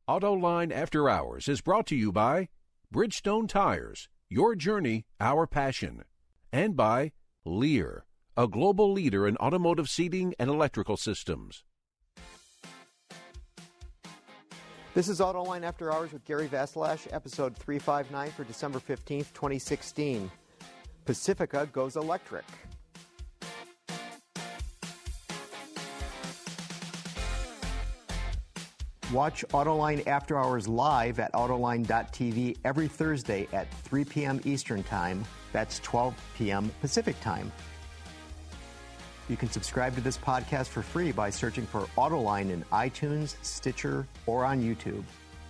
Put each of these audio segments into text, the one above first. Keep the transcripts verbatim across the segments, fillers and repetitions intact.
Autoline After Hours is brought to you by Bridgestone Tires, your journey, our passion, and by Lear, a global leader in automotive seating and electrical systems. This is Autoline After Hours with Gary Vasilash, episode three fifty-nine for December fifteenth, twenty sixteen. Pacifica goes electric. Watch Autoline After Hours live at autoline dot t v every Thursday at three p.m. Eastern Time. That's twelve p.m. Pacific Time. You can subscribe to this podcast for free by searching for Autoline in iTunes, Stitcher, or on YouTube.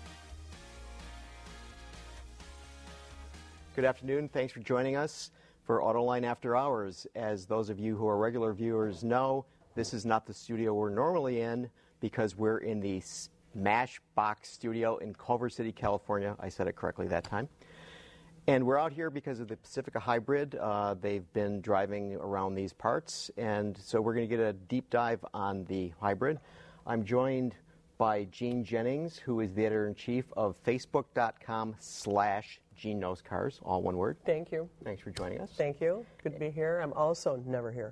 Good afternoon. Thanks for joining us for Autoline After Hours. As those of you who are regular viewers know, this is not the studio we're normally in because we're in the Smashbox studio in Culver City, California. I said it correctly that time. And we're out here because of the Pacifica Hybrid. Uh, they've been driving around these parts, and so we're going to get a deep dive on the Hybrid. I'm joined by Gene Jennings, who is the editor-in-chief of Facebook.com slash Gene Knows Cars, all one word. Thank you. Thanks for joining us. Thank you. Good to be here. I'm also never here.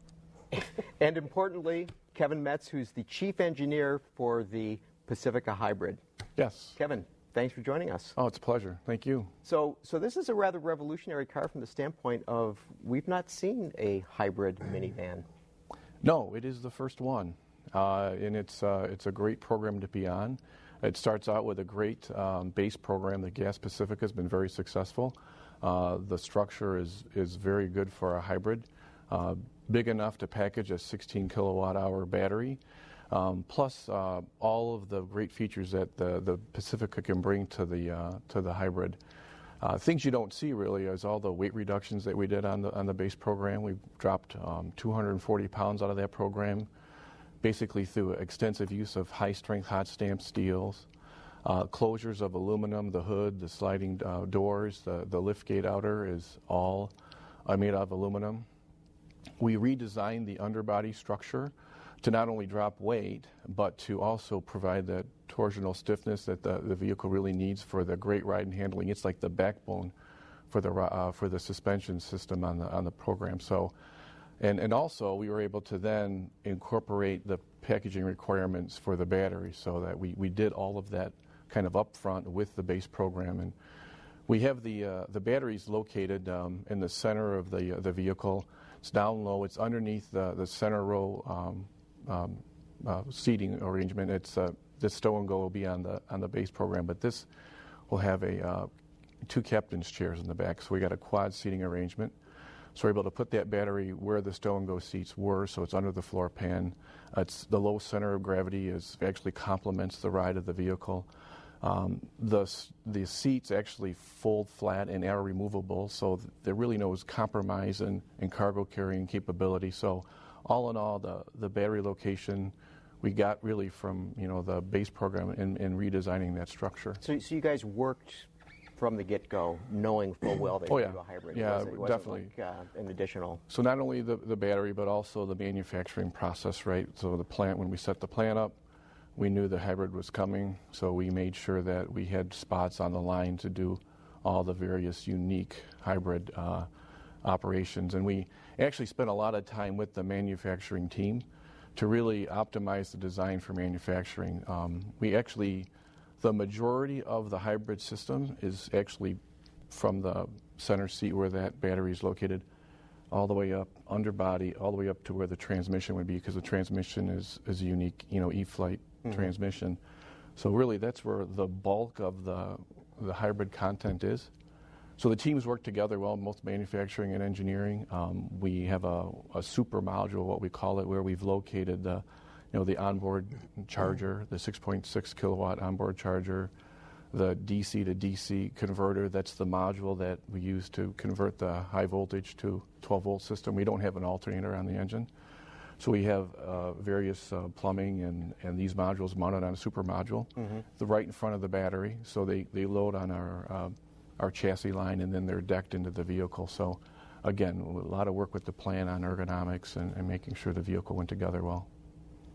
And importantly, Kevin Metz, who's the chief engineer for the Pacifica Hybrid. Yes. Kevin, thanks for joining us. Oh, it's a pleasure. Thank you. So, so this is a rather revolutionary car from the standpoint of we've not seen a hybrid minivan. No, it is the first one, uh, and it's uh, it's a great program to be on. It starts out with a great um, base program. The Gas Pacifica has been very successful. Uh, the structure is is very good for a hybrid, uh, big enough to package a sixteen kilowatt hour battery. Um, plus uh, all of the great features that the, the Pacifica can bring to the uh, to the hybrid. Uh, things you don't see really is all the weight reductions that we did on the on the base program. We dropped um, two hundred forty pounds out of that program, basically through extensive use of high-strength hot stamped steels, uh, closures of aluminum, the hood, the sliding uh, doors, the the lift gate outer is all uh, made out of aluminum. We redesigned the underbody structure to not only drop weight, but to also provide that torsional stiffness that the, the vehicle really needs for the great ride and handling. It's like the backbone for the uh, for the suspension system on the on the program. So, and and also we were able to then incorporate the packaging requirements for the battery, so that we, we did all of that kind of upfront with the base program. And we have the uh, the batteries located um, in the center of the uh, the vehicle. It's down low. It's underneath the the center row. Um, Um, uh, seating arrangement. It's uh, this stow and go will be on the on the base program, but this will have a uh, two captain's chairs in the back. So we got a quad seating arrangement. So we're able to put that battery where the stow and go seats were. So it's under the floor pan. Uh, it's the low center of gravity is actually complements the ride of the vehicle. Um, the the seats actually fold flat and are removable, so there really no compromise in, in cargo carrying capability. So all in all, the, the battery location we got really from, you know, the base program in, in redesigning that structure. So, so you guys worked from the get-go knowing full well that oh, you yeah. do a hybrid. Yeah, it wasn't, it wasn't definitely. Like, uh, an additional. So not only the, the battery, but also the manufacturing process, right? So the plant, when we set the plant up, we knew the hybrid was coming, so we made sure that we had spots on the line to do all the various unique hybrid uh, operations. And we actually spent a lot of time with the manufacturing team to really optimize the design for manufacturing. Um, we actually, the majority of the hybrid system is actually from the center seat where that battery is located, all the way up underbody, all the way up to where the transmission would be, because the transmission is, is a unique, you know, E-Flight mm-hmm. transmission. So really that's where the bulk of the, the hybrid content is. So the teams work together well, both manufacturing and engineering. Um, we have a, a super module, what we call it, where we've located the, you know, the onboard charger, the six point six kilowatt onboard charger, the D C to D C converter. That's the module that we use to convert the high voltage to twelve volt system. We don't have an alternator on the engine. So we have uh, various uh, plumbing and, and these modules mounted on a super module, mm-hmm. the right in front of the battery. So they, they load on our uh, our chassis line, and then they're decked into the vehicle. So again, a lot of work with the plan on ergonomics and, and making sure the vehicle went together well.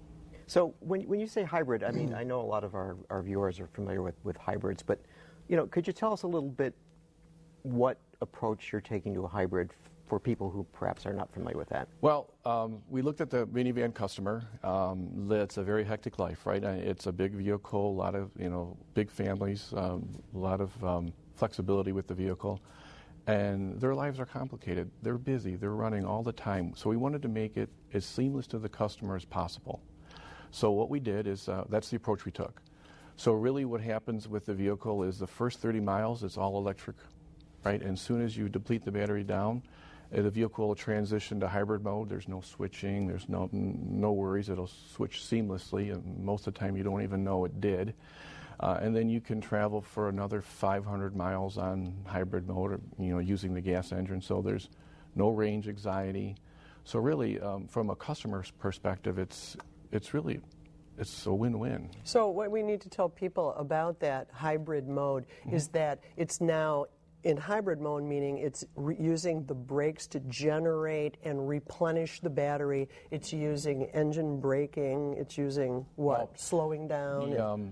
So when, when you say hybrid, I mean, I know a lot of our, our viewers are familiar with, with hybrids, but, you know, could you tell us a little bit what approach you're taking to a hybrid f- for people who perhaps are not familiar with that? Well, um, we looked at the minivan customer. Um, it's a very hectic life, right? Uh, It's a big vehicle, a lot of, you know, big families, um, a lot of um, flexibility with the vehicle. And their lives are complicated. They're busy. They're running all the time. So we wanted to make it as seamless to the customer as possible. So what we did is, uh, that's the approach we took. So really what happens with the vehicle is the first thirty miles, it's all electric, right? And as soon as you deplete the battery down, uh, the vehicle will transition to hybrid mode. There's no switching. There's no, no worries. It'll switch seamlessly, and most of the time you don't even know it did. Uh, and then you can travel for another five hundred miles on hybrid mode, or, you know, using the gas engine. So there's no range anxiety. So really, um, from a customer's perspective, it's it's really it's a win-win. So what we need to tell people about that hybrid mode Mm-hmm. is that it's now in hybrid mode, meaning it's re- using the brakes to generate and replenish the battery. It's using engine braking. It's using what? Well, Slowing down. The, um,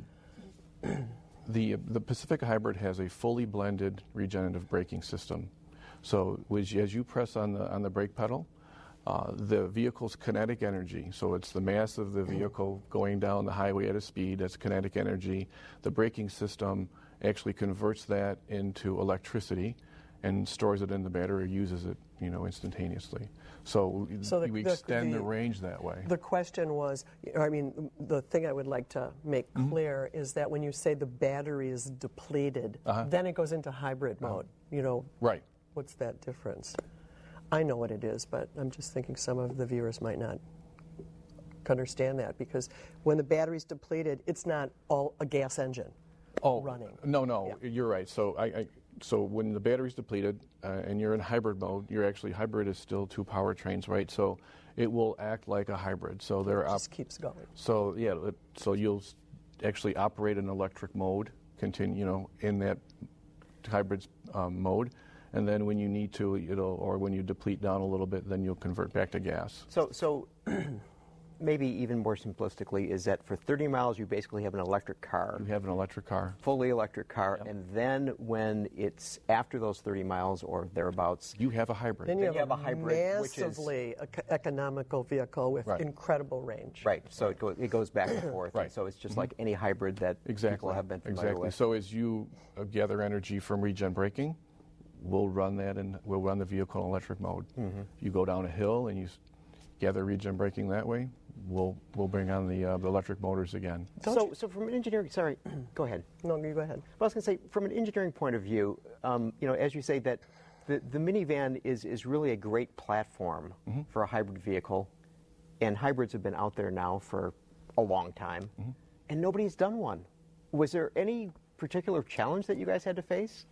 the the Pacifica Hybrid has a fully blended regenerative braking system. So which, as you press on the on the brake pedal, uh, the vehicle's kinetic energy, so it's the mass of the vehicle going down the highway at a speed, that's kinetic energy. The braking system actually converts that into electricity and stores it in the battery or uses it, you know, instantaneously. So, So the- we the- extend the, the- range that way. The question was, I mean, the thing I would like to make Mm-hmm. clear is that when you say the battery is depleted, Uh-huh. then it goes into hybrid mode. You know, Right. what's that difference? I know what it is, but I'm just thinking some of the viewers might not understand that, because when the battery's depleted, it's not all a gas engine running. No, no, Yeah. you're right. So I, I so when the battery's depleted uh, and you're in hybrid mode, you're actually hybrid is still two powertrains, right? So it will act like a hybrid. So It they're op- just keeps going. so yeah, it- so you'll s- actually operate in electric mode, continue, you know, in that hybrid um, mode, and then when you need to, you know, or when you deplete down a little bit, then you'll convert back to gas. So, so maybe even more simplistically, is that for thirty miles you basically have an electric car, You have an electric car. fully electric car, and then when it's after those thirty miles or thereabouts, You have a hybrid. Then you, Then have, you have a hybrid, which is- massively ec- economical vehicle with Right. incredible range. right? So it, go, it goes back and forth. Right. And so it's just like any hybrid that Exactly. people have been familiar exactly. with. So as you uh, gather energy from regen braking, we'll run that and we'll run the vehicle in electric mode. Mm-hmm. You go down a hill and you s- gather regen braking that way. We'll we'll bring on the, uh, the electric motors again. So, so from an engineering, sorry, go ahead. No, you go ahead. Well, I was going to say, from an engineering point of view, um, you know, as you say that the, the minivan is, is really a great platform Mm-hmm. for a hybrid vehicle, and hybrids have been out there now for a long time, Mm-hmm. and nobody's done one. Was there any particular challenge that you guys had to face?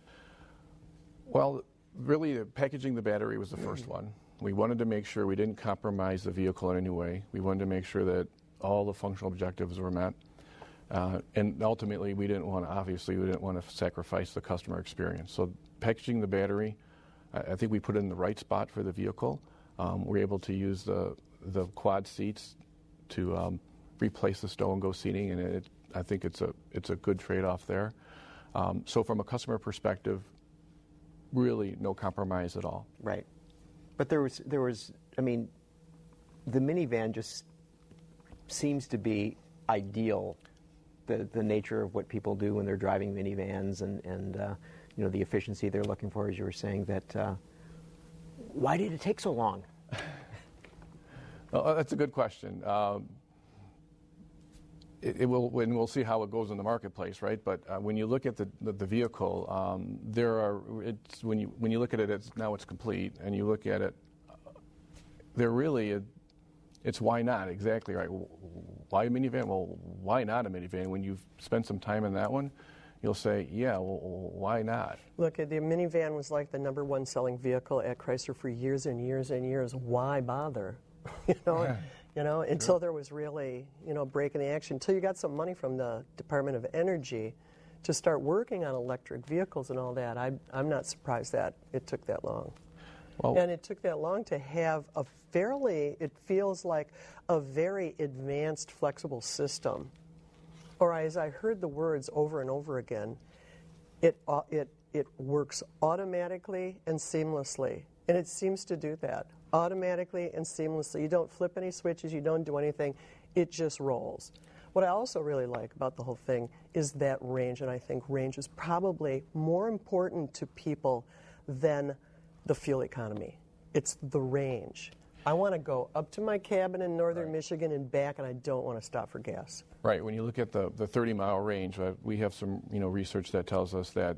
Well, really, uh, packaging the battery was the first one. We wanted to make sure we didn't compromise the vehicle in any way. We wanted to make sure that all the functional objectives were met. Uh, and ultimately, we didn't want to, obviously, we didn't want to sacrifice the customer experience. So packaging the battery, I, I think we put it in the right spot for the vehicle. Um, we're able to use the, the quad seats to um, replace the stow-and-go seating, and it, I think it's a, it's a good trade-off there. Um, so from a customer perspective, really no compromise at all. Right. But there was, there was, I mean, the minivan just seems to be ideal, the, the nature of what people do when they're driving minivans and, and uh, you know, the efficiency they're looking for, as you were saying, that, uh, why did it take so long? Well, that's a good question. Um, it, it will, and we'll see how it goes in the marketplace, right? But uh, when you look at the the, the vehicle, um, there are it's when you when you look at it, it's now it's complete, and you look at it, uh, there really it, it's why not exactly right? Why a minivan? Well, why not a minivan? When you've spent some time in that one, you'll say, yeah, well, why not? Look, the minivan was like the number one selling vehicle at Chrysler for years and years and years. Why bother? you know, Yeah. you know, until there was really, you know, break in the action. Until you got some money from the Department of Energy to start working on electric vehicles and all that. I, I'm not surprised that it took that long. Well, and it took that long to have a fairly, it feels like a very advanced flexible system. Or as I heard the words over and over again, it, uh, it, it works automatically and seamlessly. And it seems to do that, automatically and seamlessly. You don't flip any switches, you don't do anything, it just rolls. What I also really like about the whole thing is that range, and I think range is probably more important to people than the fuel economy. It's the range. I want to go up to my cabin in northern right. Michigan and back, and I don't want to stop for gas. Right. When you look at the, the thirty-mile range, uh, we have some you know research that tells us that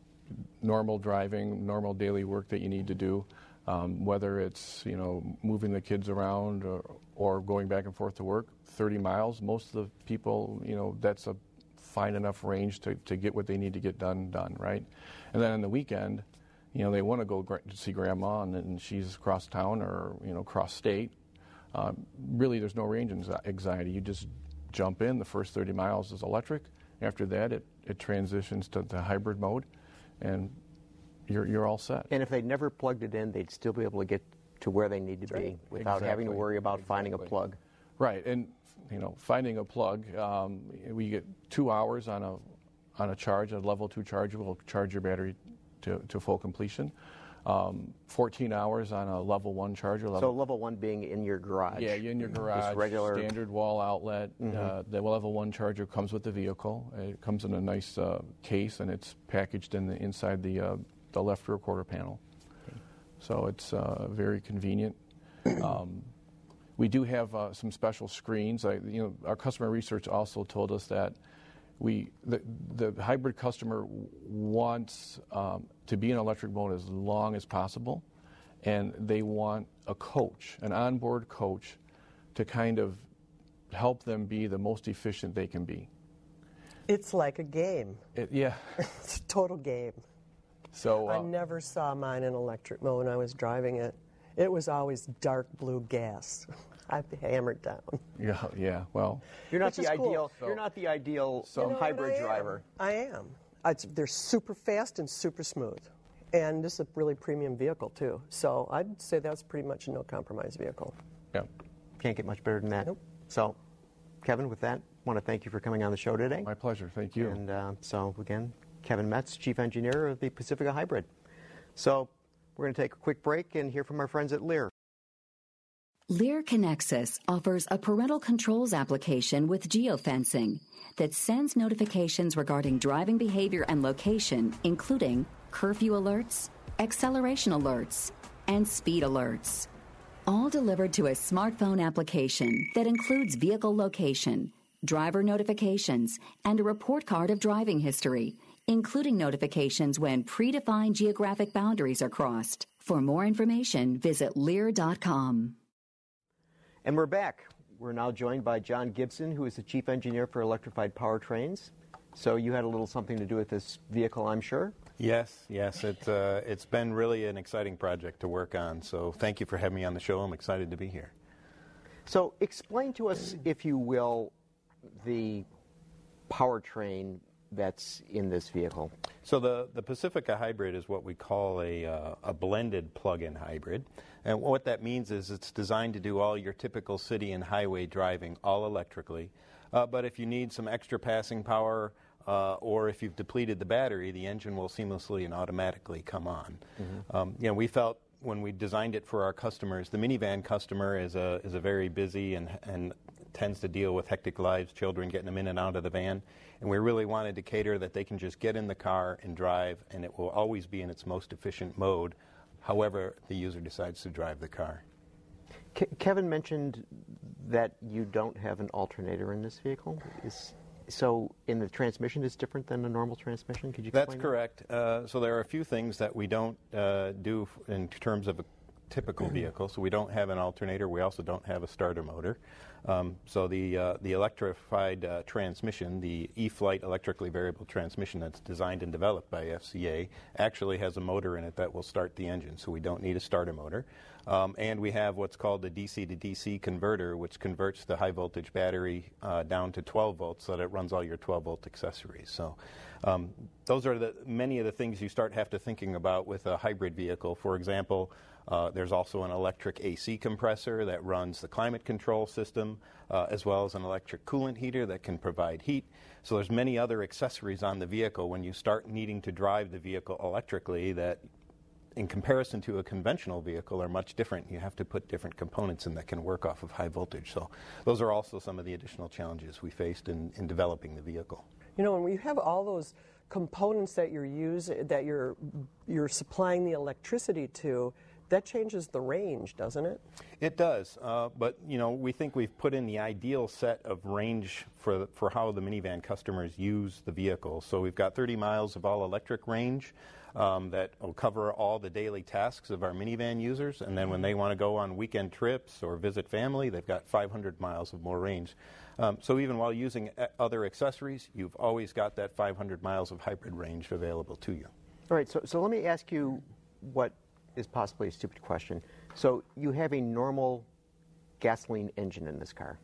normal driving, normal daily work that you need to do, um, whether it's you know moving the kids around or, or going back and forth to work, thirty miles, most of the people, you know, that's a fine enough range to, to get what they need to get done, done, right? And then on the weekend, you know, they want to go gra- to see grandma and, and she's across town or, you know, cross state. Uh, really, there's no range anxiety. You just jump in. The first thirty miles is electric. After that, it, it transitions to the hybrid mode, and you're, you're all set. And if they never plugged it in, they'd still be able to get to where they need to That's be right. without exactly. having to worry about exactly. finding a plug. Right, and you know, finding a plug, um, we get two hours on a on a charge, a level two charger will charge your battery to, to full completion. Um, fourteen hours on a level one charger. Level so level one being in your garage. Yeah, in your garage. Just regular standard wall outlet. Mm-hmm. Uh, the level one charger comes with the vehicle. It comes in a nice uh, case, and it's packaged in the inside the uh, the left rear quarter panel. Okay. So it's uh, very convenient. Um, we do have uh, some special screens. I, you know, our customer research also told us that we the, the hybrid customer wants um, to be in electric mode as long as possible, and they want a coach, an onboard coach, to kind of help them be the most efficient they can be. It's like a game. It, yeah. It's a total game. So uh, I never saw mine in electric mode when I was driving it. It was always dark blue gas. I'd be hammered down. Yeah, yeah. Well, you're not Which the is cool. ideal. So- you're not the ideal You know hybrid what I am? driver. I am. It's, they're super fast and super smooth. And this is a really premium vehicle, too. So I'd say that's pretty much a no-compromise vehicle. yeah. Can't get much better than that. Nope. So, Kevin, with that, I want to thank you for coming on the show today. My pleasure. Thank you. And uh, so, again, Kevin Metz, Chief Engineer of the Pacifica Hybrid. So, we're going to take a quick break and hear from our friends at Lear. Lear Connexus offers a parental controls application with geofencing that sends notifications regarding driving behavior and location, including curfew alerts, acceleration alerts, and speed alerts. All delivered to a smartphone application that includes vehicle location, driver notifications, and a report card of driving history, including notifications when predefined geographic boundaries are crossed. For more information, visit lear dot com. And we're back. We're now joined by John Gibson, who is the Chief Engineer for Electrified Powertrains. So you had a little something to do with this vehicle, I'm sure? Yes, yes. It, uh, it's been really an exciting project to work on. So thank you for having me on the show. I'm excited to be here. So explain to us, if you will, the powertrain that's in this vehicle. So the, the Pacifica Hybrid is what we call a, uh, a blended plug-in hybrid. And what that means is it's designed to do all your typical city and highway driving all electrically. Uh, but if you need some extra passing power uh, or if you've depleted the battery, the engine will seamlessly and automatically come on. Mm-hmm. um, you know, we felt when we designed it for our customers, the minivan customer is a, is a very busy and, and tends to deal with hectic lives, children getting them in and out of the van. And we really wanted to cater that they can just get in the car and drive, and it will always be in its most efficient mode, however the user decides to drive the car. Ke- Kevin mentioned that you don't have an alternator in this vehicle. Is, so in the transmission is different than a normal transmission? Could you explain That's that? correct. Uh, so there are a few things that we don't uh, do f- in terms of a typical vehicle. So we don't have an alternator. We also don't have a starter motor. Um, so the uh, the electrified uh, transmission, the E-Flight electrically variable transmission that's designed and developed by F C A, actually has a motor in it that will start the engine. So we don't need a starter motor. Um, and we have what's called the D C to D C converter, which converts the high voltage battery uh, down to twelve volts so that it runs all your twelve volt accessories. So um, those are the many of the things you start have to thinking about with a hybrid vehicle. For example, Uh, there's also an electric A C compressor that runs the climate control system, uh, as well as an electric coolant heater that can provide heat. So there's many other accessories on the vehicle when you start needing to drive the vehicle electrically that, in comparison to a conventional vehicle, are much different. You have to put different components in that can work off of high voltage. So those are also some of the additional challenges we faced in, in developing the vehicle. You know, when you have all those components that you're using, that you're you're supplying the electricity to, that changes the range, doesn't it? It does, uh, but you know, we think we've put in the ideal set of range for for how the minivan customers use the vehicle. So we've got thirty miles of all electric range um, that will cover all the daily tasks of our minivan users, and then when they want to go on weekend trips or visit family, they've got five hundred miles of more range. Um, so even while using other accessories, you've always got that five hundred miles of hybrid range available to you. All right, so, so let me ask you what is possibly a stupid question. So you have a normal gasoline engine in this car.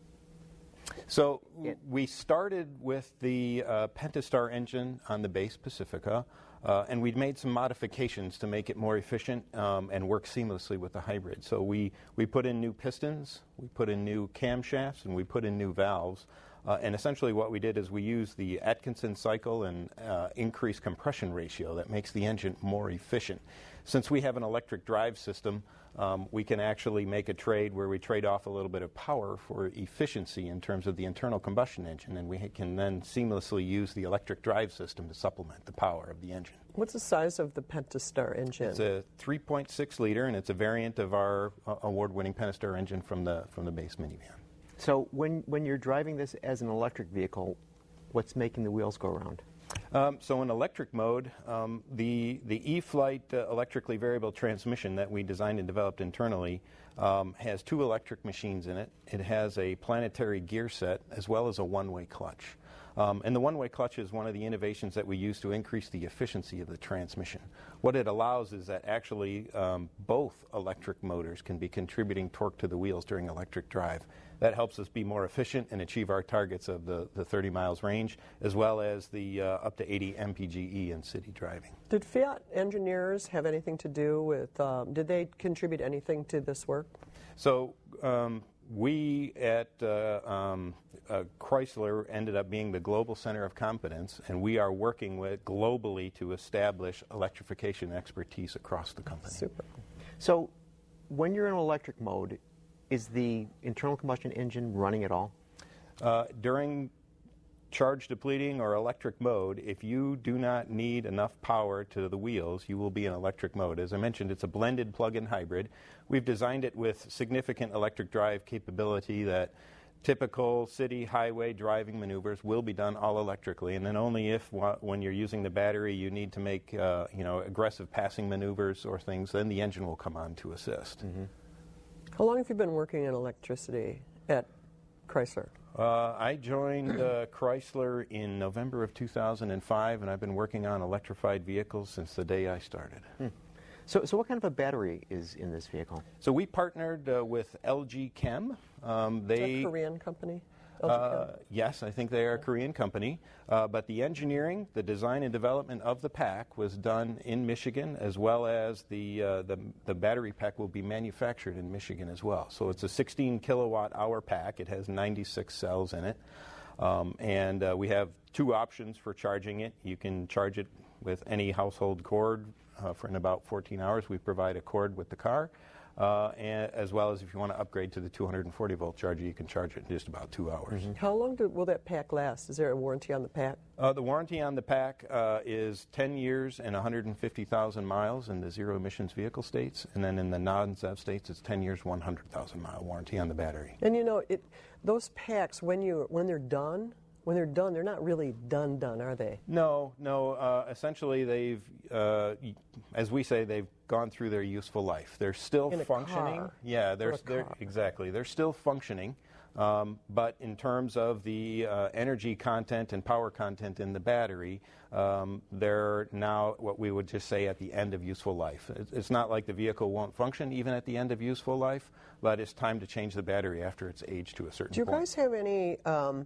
So it, we started with the uh, Pentastar engine on the base Pacifica, uh, and we'd made some modifications to make it more efficient um, and work seamlessly with the hybrid. So we, we put in new pistons, we put in new camshafts, and we put in new valves. Uh, and essentially what we did is we used the Atkinson cycle and uh, increased compression ratio that makes the engine more efficient. Since we have an electric drive system, um, we can actually make a trade where we trade off a little bit of power for efficiency in terms of the internal combustion engine, and we can then seamlessly use the electric drive system to supplement the power of the engine. What's the size of the Pentastar engine? It's a three point six liter, and it's a variant of our uh, award-winning Pentastar engine from the from the base minivan. So when, when you're driving this as an electric vehicle, what's making the wheels go around? Um, so in electric mode, um, the, the E-Flight uh, electrically variable transmission that we designed and developed internally um, has two electric machines in it. It has a planetary gear set as well as a one-way clutch. Um, and the one-way clutch is one of the innovations that we use to increase the efficiency of the transmission. What it allows is that actually um, both electric motors can be contributing torque to the wheels during electric drive. That helps us be more efficient and achieve our targets of the, the thirty miles range, as well as the uh, up to eighty M P G E in city driving. Did Fiat engineers have anything to do with, um, did they contribute anything to this work? So um, we at uh, um, uh, Chrysler ended up being the global center of competence, and we are working with globally to establish electrification expertise across the company. Super. So when you're in electric mode, is the internal combustion engine running at all? Uh, during charge depleting or electric mode, if you do not need enough power to the wheels, you will be in electric mode. As I mentioned, it's a blended plug-in hybrid. We've designed it with significant electric drive capability that typical city highway driving maneuvers will be done all electrically, and then only if when you're using the battery you need to make uh, you know, aggressive passing maneuvers or things, then the engine will come on to assist. Mm-hmm. How long have you been working in electricity at Chrysler? Uh, I joined uh, Chrysler in November of two thousand five, and I've been working on electrified vehicles since the day I started. Hmm. So, so what kind of a battery is in this vehicle? So we partnered uh, with L G Chem. Um, they, is that a Korean company? L G Uh, Chem? yes, I think they are a Korean company, uh, but the engineering, the design and development of the pack was done in Michigan, as well as the, uh, the, the battery pack will be manufactured in Michigan as well. So it's a sixteen kilowatt hour pack. It has ninety-six cells in it, um, and uh, we have two options for charging it. You can charge it with any household cord uh, for in about fourteen hours. We provide a cord with the car. Uh, and as well as if you want to upgrade to the two hundred forty volt charger, you can charge it in just about two hours. Mm-hmm. How long do, will that pack last? Is there a warranty on the pack? Uh, the warranty on the pack uh, is ten years and one hundred fifty thousand miles in the zero emissions vehicle states, and then in the non-Z E V states, it's ten years, one hundred thousand mile warranty on the battery. And you know, it, those packs, when you when they're done, when they're done, they're not really done done, are they? No, no. Uh, essentially, they've, uh, as we say, they've gone through their useful life. They're still In a functioning. car. Yeah, they're, Or a they're car. exactly. They're still functioning, um, but in terms of the uh, energy content and power content in the battery, um, they're now what we would just say at the end of useful life. It, it's not like the vehicle won't function even at the end of useful life, but it's time to change the battery after it's aged to a certain Do you point. guys have any um,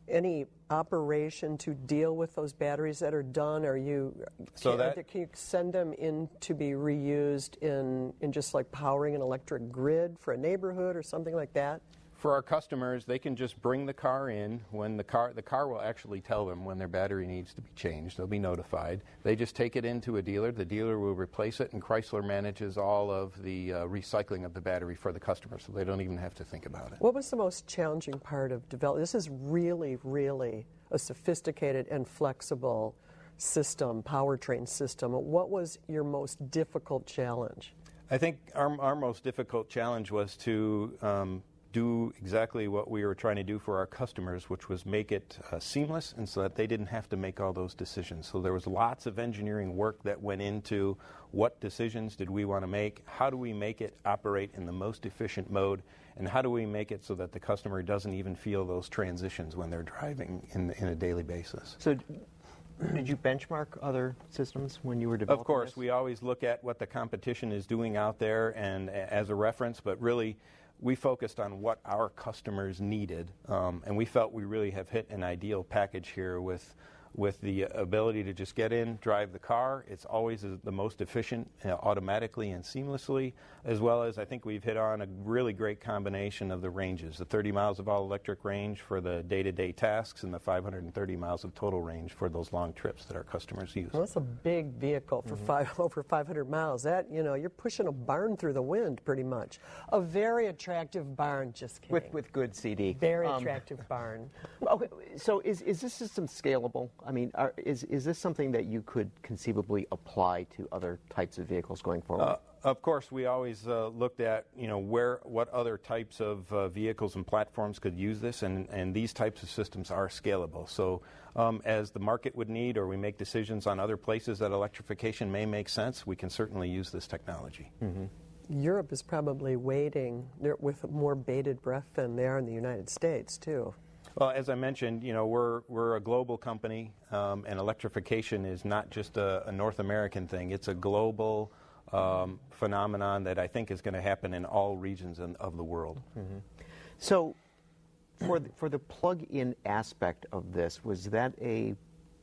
any operation to deal with those batteries that are done? Are you So can, that- are, can you send them in to be reused in in just like powering an electric grid for a neighborhood or something like that? For our customers, they can just bring the car in. When the car, the car will actually tell them when their battery needs to be changed. They'll be notified. They just take it into a dealer. The dealer will replace it, and Chrysler manages all of the uh, recycling of the battery for the customer, so they don't even have to think about it. What was the most challenging part of developing? This is really, really a sophisticated and flexible system, powertrain system. What was your most difficult challenge? I think our, our most difficult challenge was to um, do exactly what we were trying to do for our customers, which was make it uh, seamless and so that they didn't have to make all those decisions. So there was lots of engineering work that went into what decisions did we want to make, how do we make it operate in the most efficient mode, and how do we make it so that the customer doesn't even feel those transitions when they're driving in, in a daily basis. So did you benchmark other systems when you were developing Of course, this? we always look at what the competition is doing out there and a- as a reference, but really we focused on what our customers needed, um, and we felt we really have hit an ideal package here with with the ability to just get in, drive the car. It's always the most efficient, uh, automatically and seamlessly, as well as I think we've hit on a really great combination of the ranges, the thirty miles of all-electric range for the day-to-day tasks and the five hundred thirty miles of total range for those long trips that our customers use. Well, that's a big vehicle for mm-hmm. five, over five hundred miles. That, you know, you're pushing a barn through the wind pretty much. A very attractive barn, just kidding. With, with good C D. Very Um, attractive barn. Okay, so is, is this system scalable? I mean, are, is, is this something that you could conceivably apply to other types of vehicles going forward? Uh, of course, we always uh, looked at, you know, where, what other types of uh, vehicles and platforms could use this, and, and these types of systems are scalable. So um, as the market would need, or we make decisions on other places that electrification may make sense, we can certainly use this technology. Mm-hmm. Europe is probably waiting with more bated breath than they are in the United States, too. Well, as I mentioned, you know, we're we're a global company, um, and electrification is not just a, a North American thing. It's a global um, phenomenon that I think is going to happen in all regions in, of the world. Mm-hmm. So, for the, for the plug-in aspect of this, was that a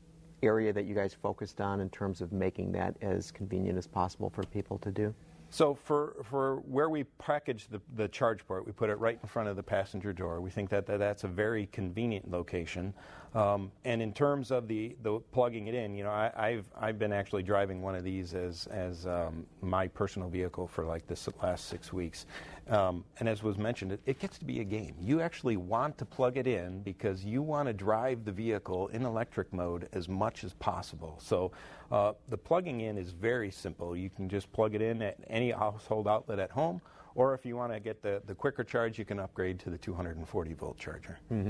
area that you guys focused on in terms of making that as convenient as possible for people to do? So for, for where we package the, the charge port, we put it right in front of the passenger door. We think that, that that's a very convenient location. Um, and in terms of the, the plugging it in, you know, I, I've I've been actually driving one of these as as um, my personal vehicle for like this last six weeks. Um, and as was mentioned, it, it gets to be a game. You actually want to plug it in because you want to drive the vehicle in electric mode as much as possible. So uh, the plugging in is very simple. You can just plug it in at any household outlet at home, or if you want to get the, the quicker charge, you can upgrade to the two hundred forty volt charger. Mm-hmm.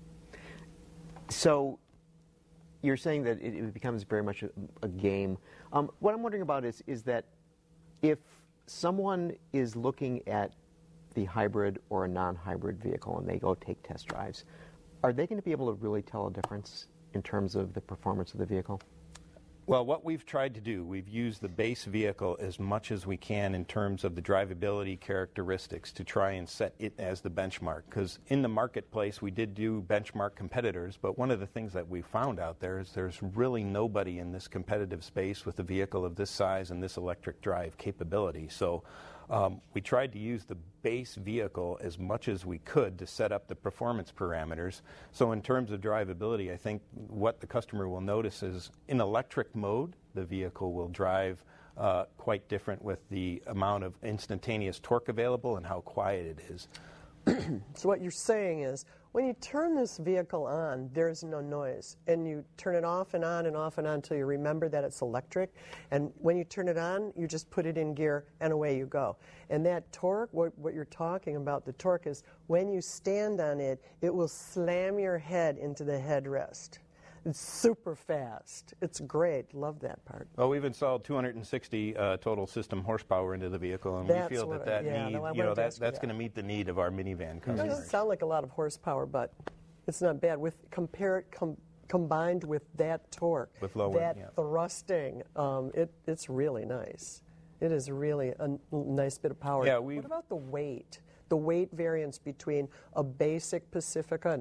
So you're saying that it, it becomes very much a, a game. Um, what I'm wondering about is, is that if someone is looking at the hybrid or a non-hybrid vehicle and they go take test drives, are they going to be able to really tell a difference in terms of the performance of the vehicle? Well, what we've tried to do, we've used the base vehicle as much as we can in terms of the drivability characteristics to try and set it as the benchmark. Because in the marketplace, we did do benchmark competitors, but one of the things that we found out there is there's really nobody in this competitive space with a vehicle of this size and this electric drive capability. So um, we tried to use the base vehicle as much as we could to set up the performance parameters. So in terms of drivability, I think what the customer will notice is in electric mode, the vehicle will drive uh, quite different with the amount of instantaneous torque available and how quiet it is. So what you're saying is, when you turn this vehicle on, there's no noise. And you turn it off and on and off and on until you remember that it's electric. And when you turn it on, you just put it in gear and away you go. And that torque, what, what you're talking about, the torque is when you stand on it, it will slam your head into the headrest. It's super fast. It's great. Love that part. Well, we've installed two hundred sixty uh, total system horsepower into the vehicle, and That's we feel that that I, yeah, need, no, you know, that, that. that's going to meet the need of our minivan customers. It doesn't sound like a lot of horsepower, but it's not bad. With compare it com, combined with that torque, with lower, that yeah. thrusting, um, it, it's really nice. It is really a n- nice bit of power. Yeah, we. What about the weight? The weight variance between a basic Pacifica,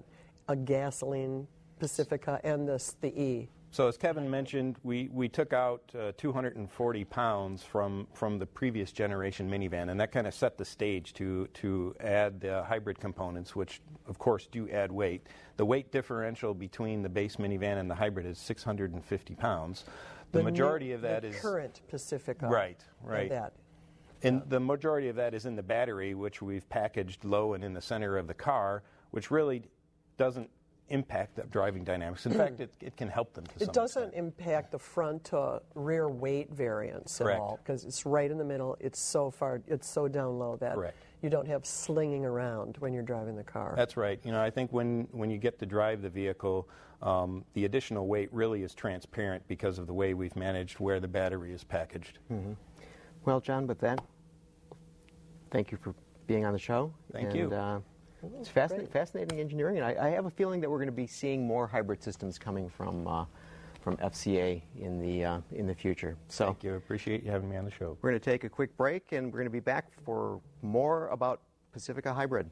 a gasoline Pacifica and this, the E? So as Kevin mentioned, we, we took out uh, two hundred forty pounds from, from the previous generation minivan, and that kind of set the stage to, to add the hybrid components, which of course do add weight. The weight differential between the base minivan and the hybrid is six hundred fifty pounds. The, the majority new, of that the is... current Pacifica. Right, right. That. And the majority of that is in the battery, which we've packaged low and in the center of the car, which really doesn't impact the driving dynamics. In fact, it, it can help them to It some doesn't extent. impact the front to rear weight variance at Correct. all, because it's right in the middle. It's so far, it's so down low that Correct. you don't have slinging around when you're driving the car. That's right. You know, I think when, when you get to drive the vehicle, um, the additional weight really is transparent because of the way we've managed where the battery is packaged. Mm-hmm. Well, John, with that, thank you for being on the show. Thank and, you. Uh, It's fascinating, fascinating engineering, and I, I have a feeling that we're going to be seeing more hybrid systems coming from uh, from F C A in the uh, in the future. So, Thank you. I appreciate you having me on the show. We're going to take a quick break, and we're going to be back for more about Pacifica Hybrid.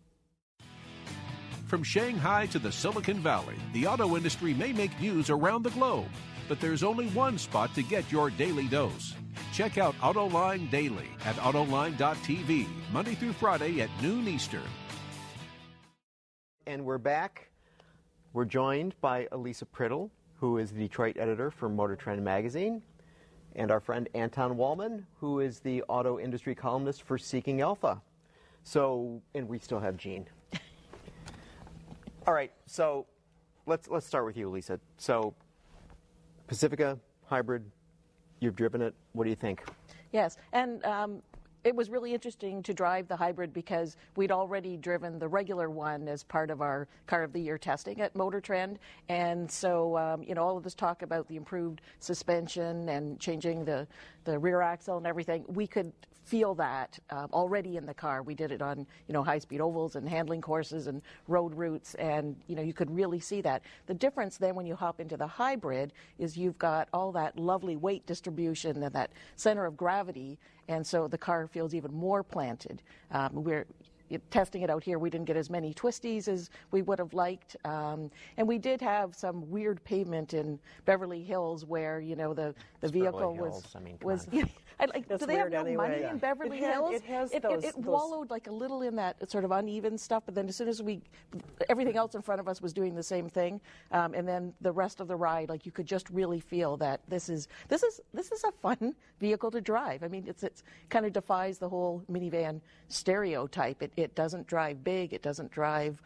From Shanghai to the Silicon Valley, the auto industry may make news around the globe, but there's only one spot to get your daily dose. Check out Autoline Daily at autoline dot t v, Monday through Friday at noon Eastern. And we're back. We're joined by Elisa Priddle, who is the Detroit editor for Motor Trend magazine, and our friend Anton Wallman, who is the auto industry columnist for Seeking Alpha. So, and we still have Gene. All right, so let's let's start with you, Elisa. So, Pacifica Hybrid, you've driven it. What do you think? Yes, and um, it was really interesting to drive the hybrid because we'd already driven the regular one as part of our Car of the Year testing at Motor Trend. And so, um, you know, all of this talk about the improved suspension and changing the, the rear axle and everything, we could feel that uh, already in the car. We did it on, you know, high-speed ovals and handling courses and road routes, and, you know, you could really see that. The difference then when you hop into the hybrid is you've got all that lovely weight distribution and that center of gravity, and so the car feels even more planted. Um, we're testing it out here, we didn't get as many twisties as we would have liked, um, and we did have some weird pavement in Beverly Hills where, you know, the, the vehicle Beverly was Hills, I mean, come was. on. I like, That's do they have weird no anyway. money in Beverly It had- Hills? it has it, those- it, it those- wallowed like a little in that sort of uneven stuff, but then as soon as we, everything else in front of us was doing the same thing, um, and then the rest of the ride, like you could just really feel that this is this is this is a fun vehicle to drive. I mean, it's it's kind of defies the whole minivan stereotype. It it doesn't drive big. It doesn't drive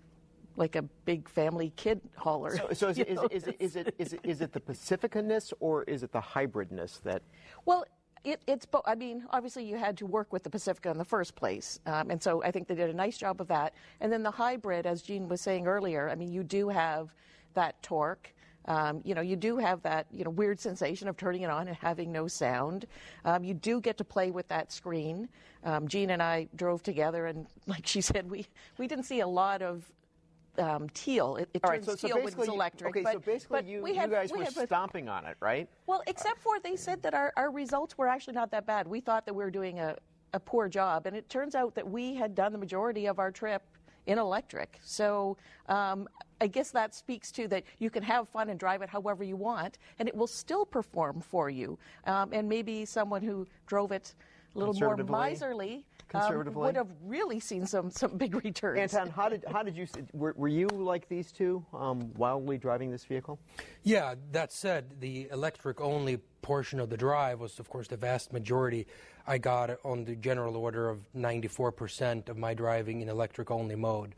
like a big family kid hauler. So, so is, you it, is, know, it, is, it, is, it, is, it, is it the Pacifica-ness or is it the hybridness that... Well, it, it's both. I mean, obviously you had to work with the Pacifica in the first place, um, and so I think they did a nice job of that. And then the hybrid, as Gene was saying earlier, I mean, you do have that torque. Um, you know, you do have that, you know, weird sensation of turning it on and having no sound. Um, you do get to play with that screen. Um, Gene and I drove together, and like she said, we, we didn't see a lot of Um, teal. It, it All turns right, so, so teal when basically, it's electric. okay, but, so basically but you, we you had, guys we were had, stomping on it, right? Well, except for they said that our, our results were actually not that bad. We thought that we were doing a, a poor job, and it turns out that we had done the majority of our trip in electric. So um, I guess that speaks to that you can have fun and drive it however you want, and it will still perform for you. Um, and maybe someone who drove it a little more Conservatively. miserly um, Conservatively. would have really seen some, some big returns. Anton, how did how did you were, were you like these two um, wildly driving this vehicle? Yeah, that said, the electric-only portion of the drive was, of course, the vast majority. I got on the general order of ninety-four percent of my driving in electric-only mode.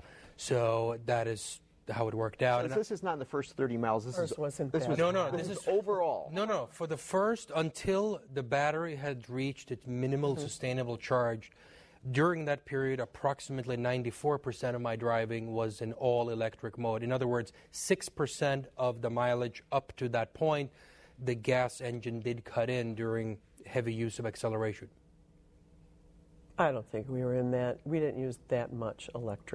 So that is how it worked out. So And this is not in the first thirty miles. This First is wasn't this bad. was No, no, this, this is is- overall. No, no. For the first, until the battery had reached its minimal sustainable charge, during that period, approximately ninety-four percent of my driving was in all-electric mode. In other words, six percent of the mileage up to that point, the gas engine did cut in during heavy use of acceleration. I don't think we were in that. We didn't use that much electric.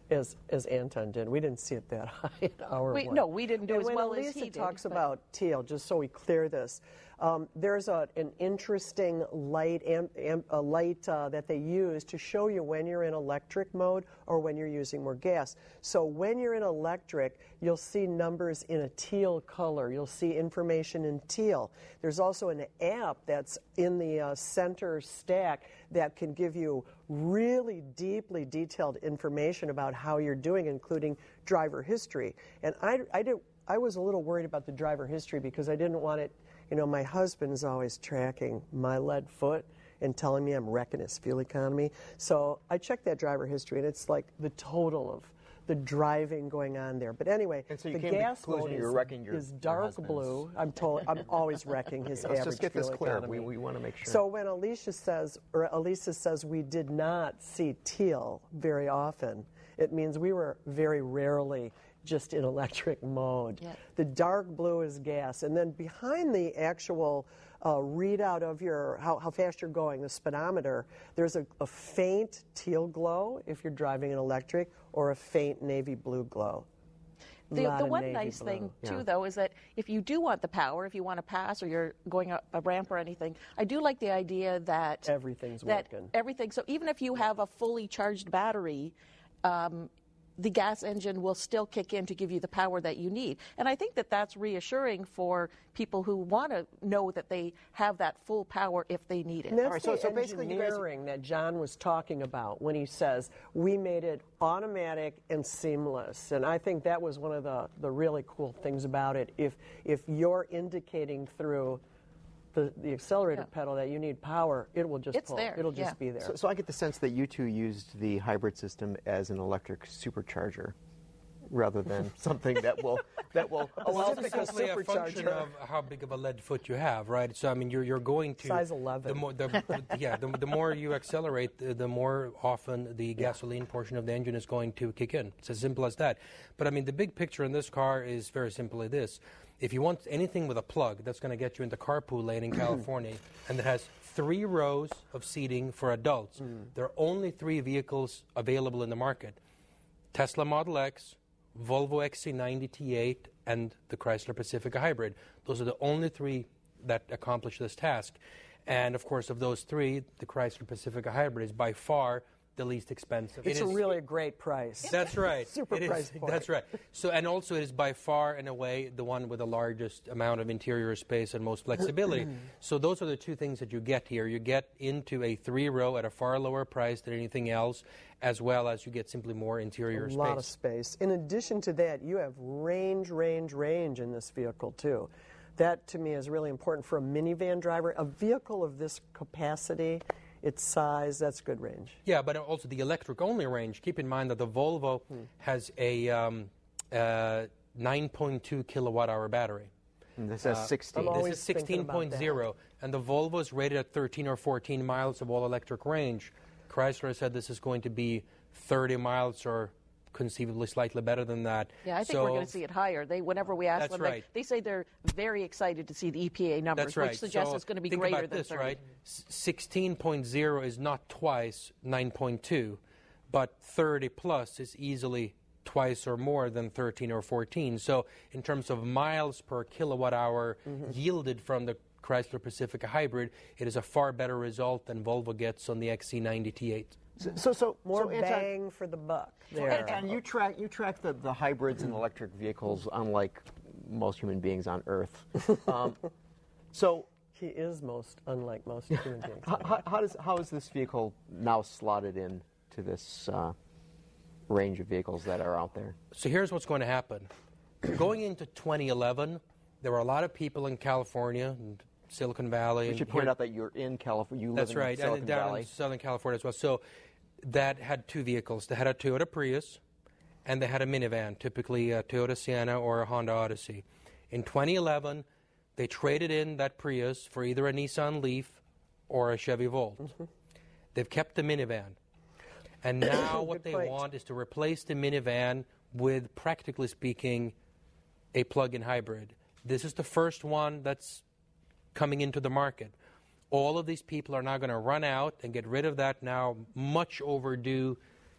as as Anton did. We didn't see it that high in our We- one. no, we didn't do And as when well as Elisa he did, talks but- about teal, just so we clear this, um, there's a, an interesting light am, am, a light uh, that they use to show you when you're in electric mode or when you're using more gas. So when you're in electric, you'll see numbers in a teal color. You'll see information in teal. There's also an app that's in the uh, center stack that can give you really deeply detailed information about how you're doing, including driver history. And I, I, did, I was a little worried about the driver history because I didn't want it, you know, my husband's always tracking my lead foot and telling me I'm wrecking his fuel economy. So I checked that driver history, and it's like the total of the driving going on there. But anyway, And so you the came to the gas conclusion mode you're is, wrecking your- is your dark husband's. blue. I'm told I'm always wrecking his Let's average just get this fuel clear. economy. We, we want to make sure. So when Alicia says, or Elisa says, we did not see teal very often, it means we were very rarely just in electric mode. Yeah. The dark blue is gas, and then behind the actual uh, readout of your how, how fast you're going, the speedometer, there's a, a faint teal glow if you're driving an electric, or a faint navy blue glow. The, Lot the of one navy nice blue. thing, too, Yeah. though, is that if you do want the power, if you want to pass or you're going up a ramp or anything, I do like the idea that Everything's that working. everything. So even if you have a fully charged battery, um, the gas engine will still kick in to give you the power that you need. And I think that that's reassuring for people who want to know that they have that full power if they need it. And that's All right, so- the so basically you guys- engineering that John was talking about when he says we made it automatic and seamless. And I think that was one of the, the really cool things about it. If if you're indicating through the, the accelerator Yeah. pedal that you need power, it will just It's pull. there, It'll just yeah. be there. So, so I get the sense that you two used the hybrid system as an electric supercharger, rather than something that will that will allow It's us to simply a function of how big of a lead foot you have, right? So I mean, you're you're going to Size eleven. The more, the, yeah, the, the more you accelerate, the, the more often the gasoline portion of the engine is going to kick in. It's as simple as that. But I mean, the big picture in this car is very simply this: if you want anything with a plug that's going to get you into carpool lane in California, and that has three rows of seating for adults, there are only three vehicles available in the market: Tesla Model X, Volvo X C ninety T eight, and the Chrysler Pacifica Hybrid. Those are the only three that accomplish this task. And of course, of those three, the Chrysler Pacifica Hybrid is by far the least expensive. It's It a is- really great price. That's right. Super It is- price point. That's right. So, and also, it is by far, in a way, the one with the largest amount of interior space and most flexibility. So, those are the two things that you get here. You get into a three-row at a far lower price than anything else, as well as you get simply more interior A space. lot of space. In addition to that, you have range, range, range in this vehicle, too. That, to me, is really important for a minivan driver. A vehicle of this capacity, its size, that's good range. Yeah, but also the electric-only range. Keep in mind that the Volvo has a um, uh, nine point two kilowatt-hour battery. And this has sixteen. I'm always This is thinking sixteen about point oh, and the Volvo is rated at thirteen or fourteen miles of all-electric range. Chrysler said this is going to be thirty miles or conceivably slightly better than that. Yeah, I think so, we're going to see it higher. They, whenever we ask That's them, right. they, they say they're very excited to see the E P A numbers, That's right. which suggests So it's going to be think greater about than this, thirty. right? S- sixteen point oh is not twice nine point two, but thirty plus is easily twice or more than thirteen or fourteen. So in terms of miles per kilowatt hour yielded from the Chrysler Pacifica Hybrid, it is a far better result than Volvo gets on the X C ninety T eight. So, so, so More so Anton, bang for the buck there. Anton, you track you track the, the hybrids and electric vehicles, unlike most human beings on Earth. Um, so, He is most unlike most human beings. how, how, how does how is this vehicle now slotted in to this uh, range of vehicles that are out there? So here's what's going to happen. Going into twenty eleven, there were a lot of people in California and Silicon Valley. We and should point here- out that you're in California. You live That's in right, Silicon and down Valley. in Southern California as well. So that had two vehicles. They had a Toyota Prius, and they had a minivan, typically a Toyota Sienna or a Honda Odyssey. In twenty eleven, they traded in that Prius for either a Nissan Leaf or a Chevy Volt. Mm-hmm. They've kept the minivan. And now what Good they point. want is to replace the minivan with, practically speaking, a plug-in hybrid. This is the first one that's coming into the market. All of these people are now going to run out and get rid of that now much overdue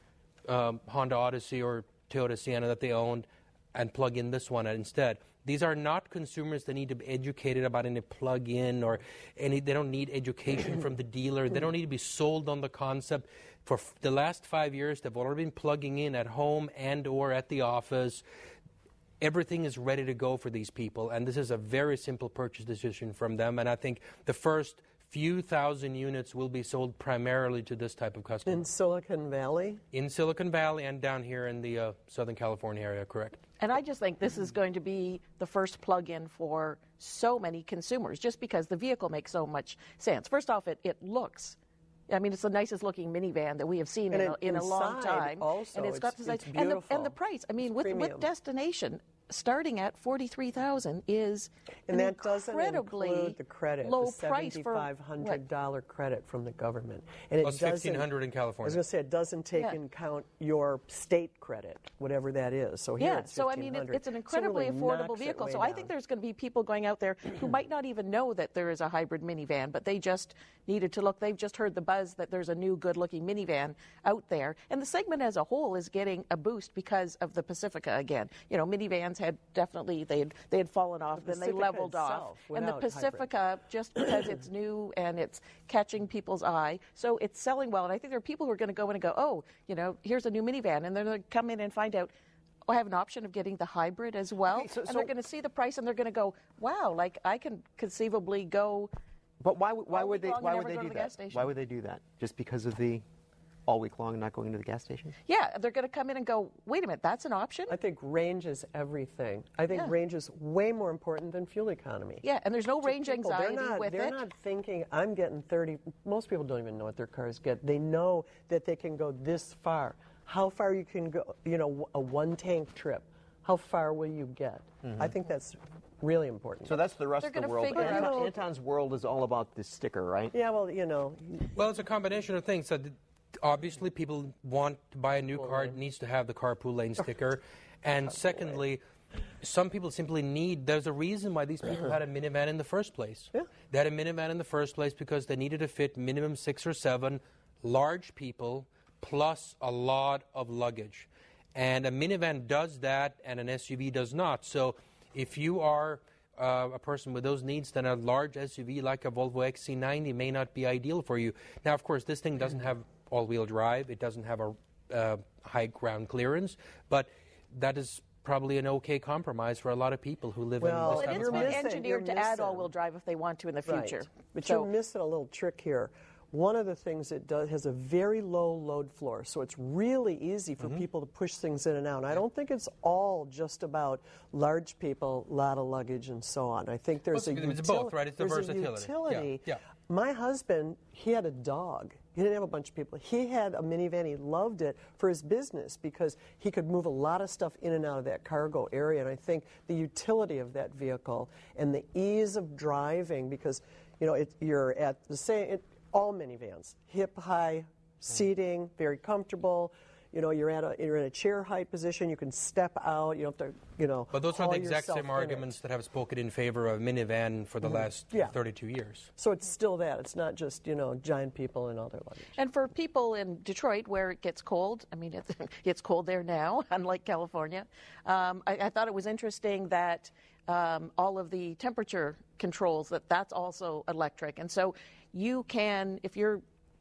um, Honda Odyssey or Toyota Sienna that they owned and plug in this one instead. These are not consumers that need to be educated about any plug-in or any. They don't need education from the dealer. They don't need to be sold on the concept. For f- the last five years, they've already been plugging in at home and or at the office. Everything is ready to go for these people, and this is a very simple purchase decision from them. And I think the first few thousand units will be sold primarily to this type of customer. In Silicon Valley? In Silicon Valley and down here in the uh, Southern California area, correct. And I just think this is going to be the first plug-in for so many consumers, just because the vehicle makes so much sense. First off, it, it looks, I mean, it's the nicest looking minivan that we have seen in, it, a, in a long time. Also, and it's got it's, the it's size. And the, and the beautiful. price, I mean, It's with, premium. with Destination, starting at forty-three thousand dollars is and an that doesn't incredibly include the credit, low the price for seventy-five hundred dollars what? credit from the government. And Plus it doesn't, fifteen hundred dollars in I California. was going to say, it doesn't take Yeah. into account your state credit, whatever that is. So here Yeah, it's so I mean, it, fifteen hundred dollars. it's an So it incredibly really affordable knocks it vehicle. way So I down. think there's going to be people going out there who might not even know that there is a hybrid minivan, but they just needed to look. They've just heard the buzz that there's a new good-looking minivan out there. And the segment as a whole is getting a boost because of the Pacifica again. You know, minivans had definitely, they had, they had fallen off, The then they Pacifica leveled off. itself, And the without hybrid. Pacifica, just because it's new and it's catching people's eye, so it's selling well. And I think there are people who are going to go in and go, oh, you know, here's a new minivan. And they're going to come in and find out, oh, I have an option of getting the hybrid as well. Okay, so- and so- they're going to see the price and they're going to go, wow, like I can conceivably go. But why, would- why all would week they? long and Why never would they go to do the that? gas station. Why would they do that? Just because of the all week long and not going to the gas station? Yeah, they're going to come in and go, wait a minute, that's an option? I think range is everything. I think Yeah. range is way more important than fuel economy. Yeah, and there's no To range people, anxiety they're not, with they're it. not thinking, I'm getting thirty. Most people don't even know what their cars get. They know that they can go this far. How far you can go, you know, a one-tank trip. How far will you get? I think that's really important. So that's the rest They're of the gonna world. figure Anton, out- Anton's world is all about the sticker, right? yeah, well, you know, Well, it's a combination of things. So th- obviously, people want to buy a new car, it needs to have the carpool lane sticker. And secondly, some people simply need, there's a reason why these people had a minivan in the first place. Yeah. They had a minivan in the first place because they needed to fit minimum six or seven large people plus a lot of luggage. And a minivan does that and an S U V does not. So if you are uh, a person with those needs, then a large S U V like a Volvo X C ninety may not be ideal for you. Now, of course, this thing doesn't have all-wheel drive. It doesn't have a uh, high ground clearance, but that is probably an okay compromise for a lot of people who live Well, Well, in it this is type you're of been market. missing- engineered you're to add missing. all-wheel drive if they want to in the future. Right. But So- you're missing a little trick here. One of the things it does has a very low load floor, so it's really easy for Mm-hmm. people to push things in and out. And I don't think it's all just about large people, a lot of luggage, and so on. I think there's Well, a it's utility. both, right? It's the there's versatility. A utility. Yeah, yeah. My husband, he had a dog. He didn't have a bunch of people. He had a minivan. He loved it for his business because he could move a lot of stuff in and out of that cargo area. And I think the utility of that vehicle and the ease of driving, because you know it, you're at the same. It, all minivans, hip high seating, very comfortable. You know, you're at a you're in a chair height position. You can step out. You don't have to, you know. But those are haul the exact yourself same in arguments it. that have spoken in favor of minivan for the last Yeah. thirty-two years. So it's still that. It's not just you know giant people and all their luggage. And for people in Detroit where it gets cold, I mean, it's, it's cold there now, unlike California, um, I, I thought it was interesting that um, all of the temperature controls, that that's also electric. And so you can, if you're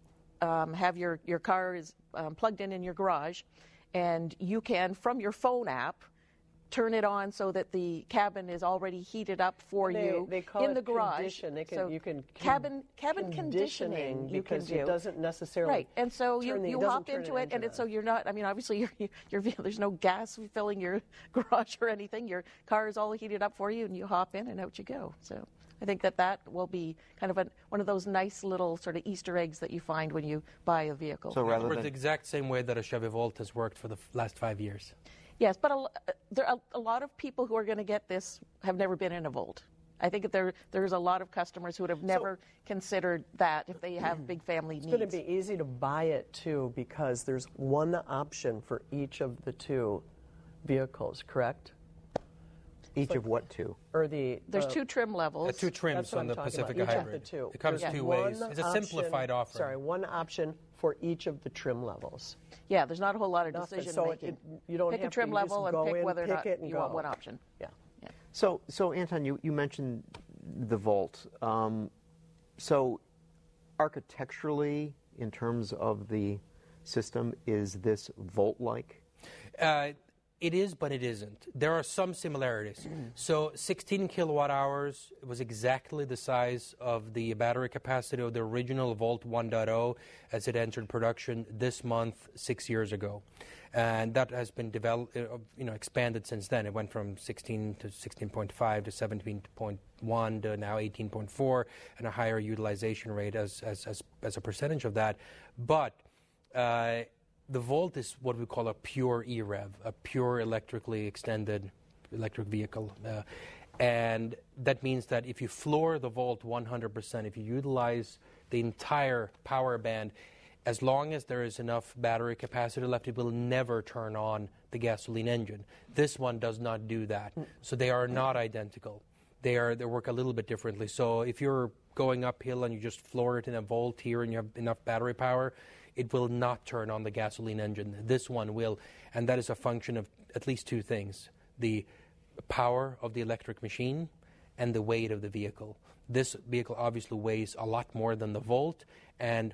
um, have your, your car is um, plugged in in your garage, and you can, from your phone app, turn it on so that the cabin is already heated up for They- you they call in it the garage. condition. They can- so you can con- cabin cabin conditioning, conditioning you can because do. it doesn't necessarily right. And so you, turn the- it you doesn't hop turn into an it, and engine it's so on. you're not. I mean, obviously, you're, you're, there's no gas filling your garage or anything. Your car is all heated up for you, and you hop in, and out you go. So I think that that will be kind of a, one of those nice little sort of Easter eggs that you find when you buy a vehicle. So In rather other words, than the exact same way that a Chevy Volt has worked for the f- last five years. Yes, but a, l- uh, there are a lot of people who are going to get this have never been in a Volt. I think that there there's a lot of customers who would have never considered that if they have big family It's needs. going to be easy to buy it too because there's one option for each of the two vehicles, correct? Each of what two? Or the There's uh, two trim levels. Uh, two trims That's what on I'm the talking Pacifica about. Each Hybrid. of the two. It comes There's two one ways. It's a option- simplified offering. Sorry, one option for each of the trim levels. Yeah, there's not a whole lot of Nothing. decision So making. it- you don't pick have a trim to, you just level and go pick in, whether or pick not it, and you want go. one option. Yeah. So, so Anton, you, you mentioned the Volt. Um, so, architecturally, in terms of the system, is this Volt-like? Uh, it is, but it isn't. There are some similarities. So sixteen kilowatt hours was exactly the size of the battery capacity of the original Volt one point oh as it entered production this month six years ago. And that has been developed, uh, you know, expanded since then. It went from sixteen to sixteen point five to seventeen point one to now eighteen point four, and a higher utilization rate as, as, as, as a percentage of that. But uh, the Volt is what we call a pure E REV, a pure electrically extended electric vehicle. Uh, and that means that if you floor the Volt one hundred percent, if you utilize the entire power band, as long as there is enough battery capacity left, it will never turn on the gasoline engine. This one does not do that. So they are not identical. They are they work a little bit differently. So if you're going uphill and you just floor it in a Volt here and you have enough battery power, it will not turn on the gasoline engine. This one will, and that is a function of at least two things: the power of the electric machine and the weight of the vehicle. This vehicle obviously weighs a lot more than the Volt, and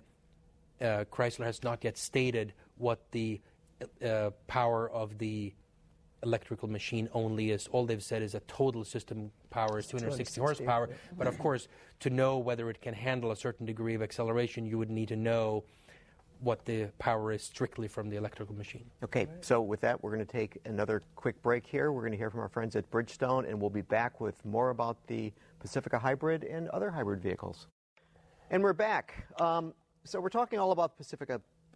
uh, Chrysler has not yet stated what the uh, power of the electrical machine only is. All they've said is that total system power is two hundred sixty horsepower. But of course, to know whether it can handle a certain degree of acceleration, you would need to know what the power is strictly from the electrical machine. Okay, so with that, we're going to take another quick break here. We're going to hear from our friends at Bridgestone, and we'll be back with more about the Pacifica Hybrid and other hybrid vehicles. And we're back. Um, so we're talking all about Pacifica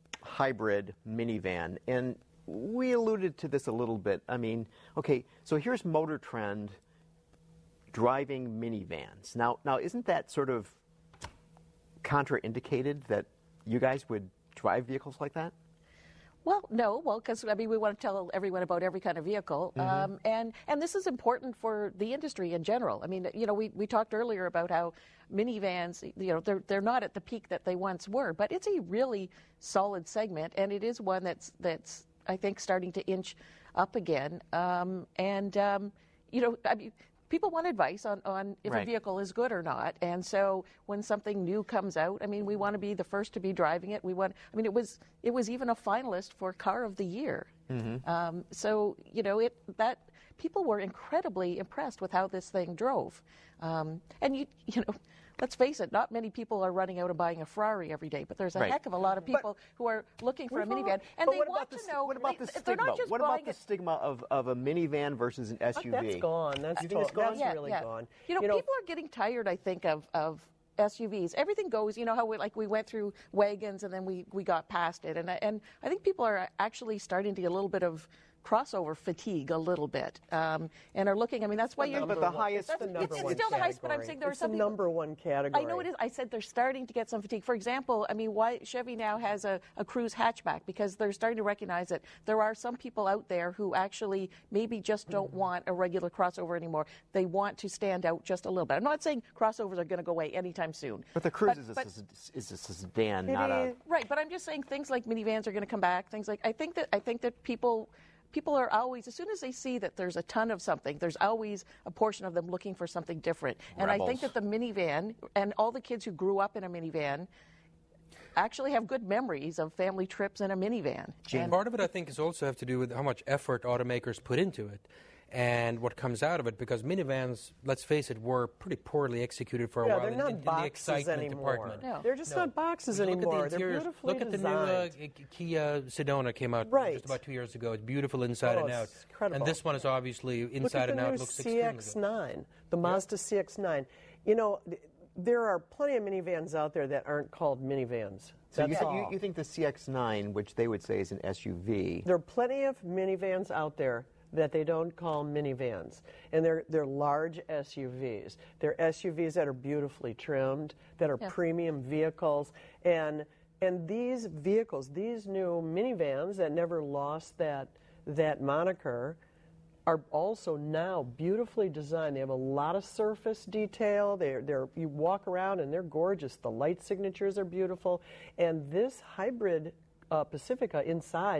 Hybrid minivan, and we alluded to this a little bit. I mean, okay, so here's Motor Trend driving minivans. Now, now isn't that sort of contraindicated that you guys would drive vehicles like that? Well, no, well, because I mean, we want to tell everyone about every kind of vehicle, Mm-hmm. um, and and this is important for the industry in general. I mean, you know, we, we talked earlier about how minivans, you know, they're they're not at the peak that they once were, but it's a really solid segment, and it is one that's that's I think starting to inch up again. Um, and um, you know, I mean, people want advice on, on if Right. a vehicle is good or not. And so when something new comes out, I mean, we want to be the first to be driving it. We want, I mean, it was it was even a finalist for Car of the Year. Mm-hmm. Um, so, you know, it that people were incredibly impressed with how this thing drove. Um, and, you you know, let's face it, not many people are running out and buying a Ferrari every day, but there's a Right. heck of a lot of people who are looking for a minivan. And But they what want about the to st- know, What about they, the they're stigma? not just What buying about the it. stigma of, of a minivan versus an S U V? That's gone. That's, You think it's to- gone? that's yeah, really yeah. gone. You know, people are getting tired, I think, of, of S U Vs. Everything goes, you know, how we, like we went through wagons and then we, we got past it. And, I- and I think people are actually starting to get a little bit of crossover fatigue a little bit, um, and are looking. I mean, that's why you're. But the highest, That's- the it's, number it's one still the highest, but I'm category. saying there it's are some the people. number one category. I know it is. I said they're starting to get some fatigue. For example, I mean, why Chevy now has a, a Cruze hatchback, because they're starting to recognize that there are some people out there who actually maybe just don't Mm-hmm. want a regular crossover anymore. They want to stand out just a little bit. I'm not saying crossovers are going to go away anytime soon. But the Cruze But- is, a, but- is a sedan, not a. Right, but I'm just saying things like minivans are going to come back. Things like I think that I think that people people are always, as soon as they see that there's a ton of something, there's always a portion of them looking for something different. And I think Rebels. that the minivan and all the kids who grew up in a minivan actually have good memories of family trips in a minivan. And Part of it, I think, is also have to do with how much effort automakers put into it and what comes out of it, because minivans, let's face it, were pretty poorly executed for a Yeah, while they're in, not in, in the boxes excitement anymore. department. No. They're just No. not boxes Look anymore. at the They're interiors. beautifully Look at designed. the new uh, Kia Sedona came out Right. just about two years ago. It's beautiful inside Oh, and out. it's incredible. And this one is obviously Look inside at and the out new looks C X extremely good. nine, the Mazda C X nine. You know, th- there are plenty of minivans out there that aren't called minivans. So you, That's th- you, all. you think the C X nine, which they would say is an S U V, There are plenty of minivans out there that they don't call minivans, and they're they're large S U Vs. They're S U Vs that are beautifully trimmed, that are Yeah. premium vehicles, and and these vehicles, these new minivans that never lost that that moniker, are also now beautifully designed. They have a lot of surface detail. They're, they're, you walk around and they're gorgeous. The light signatures are beautiful. And this hybrid uh, Pacifica inside,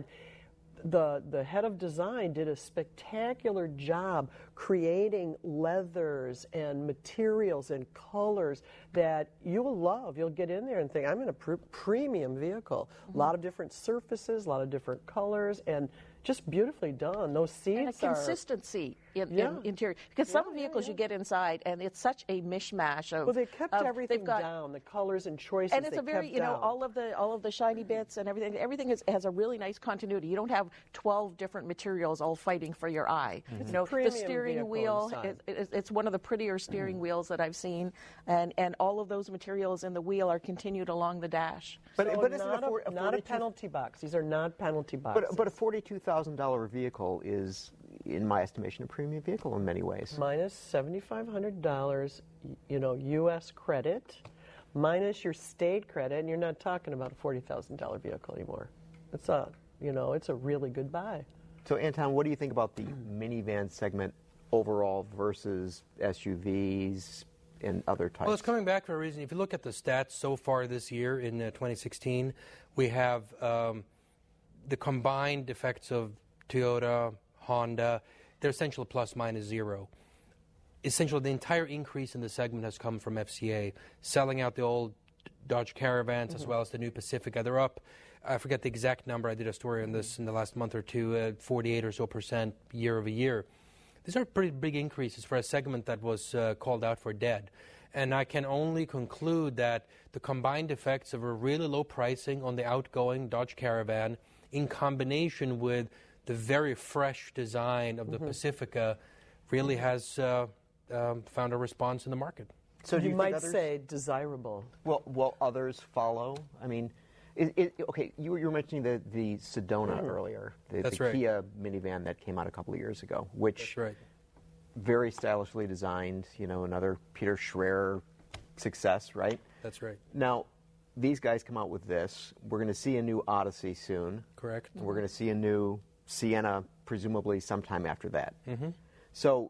the, the head of design did a spectacular job creating leathers and materials and colors that you'll love. You'll get in there and think, I'm in a pr- premium vehicle. Mm-hmm. A lot of different surfaces, a lot of different colors, and just beautifully done. Those seats and a are consistency in, yeah. in interior. Because yeah, some vehicles yeah, yeah. you get inside, and it's such a mishmash of. Well, they kept of, everything got, down, the colors and choices. And it's they a very, kept you know, down. all of the all of the shiny bits and everything. Everything is, has a really nice continuity. You don't have twelve different materials all fighting for your eye. Mm-hmm. You know, Premium the steering vehicle wheel. inside. It, it, it's one of the prettier steering Mm-hmm. wheels that I've seen, and and all of those materials in the wheel are continued along the dash. But, So but isn't not a, for, a, a not a penalty box. These are not penalty boxes. But, but a forty-two thousand dollars vehicle is, in my estimation, a premium vehicle in many ways. Minus seven thousand five hundred dollars, you know, U S credit, minus your state credit, and you're not talking about a forty thousand dollars vehicle anymore. It's a, you know, it's a really good buy. So, Anton, what do you think about the minivan segment overall versus S U Vs and other types? Well, it's coming back for a reason. If you look at the stats so far this year in uh, twenty sixteen, we have um, the combined effects of Toyota, Honda. They're essentially plus minus zero. Essentially, the entire increase in the segment has come from F C A, selling out the old Dodge Caravans mm-hmm. as well as the new Pacifica. They're up, I forget the exact number, I did a story on this in the last month or two, uh, forty-eight or so percent year over year. These are pretty big increases for a segment that was uh, called out for dead. And I can only conclude that the combined effects of a really low pricing on the outgoing Dodge Caravan in combination with the very fresh design of the mm-hmm. Pacifica really has uh, um, found a response in the market. So do you, you might others, say desirable. Will, will others follow? I mean, it, it, okay, you were, you were mentioning the, the Sedona mm. earlier, the, That's the right. Kia minivan that came out a couple of years ago, which That's right. very stylishly designed, you know, another Peter Schreier success, right? That's right. Now, these guys come out with this. We're going to see a new Odyssey soon. Correct. We're going to see a new Sienna, presumably sometime after that. Mm-hmm. So,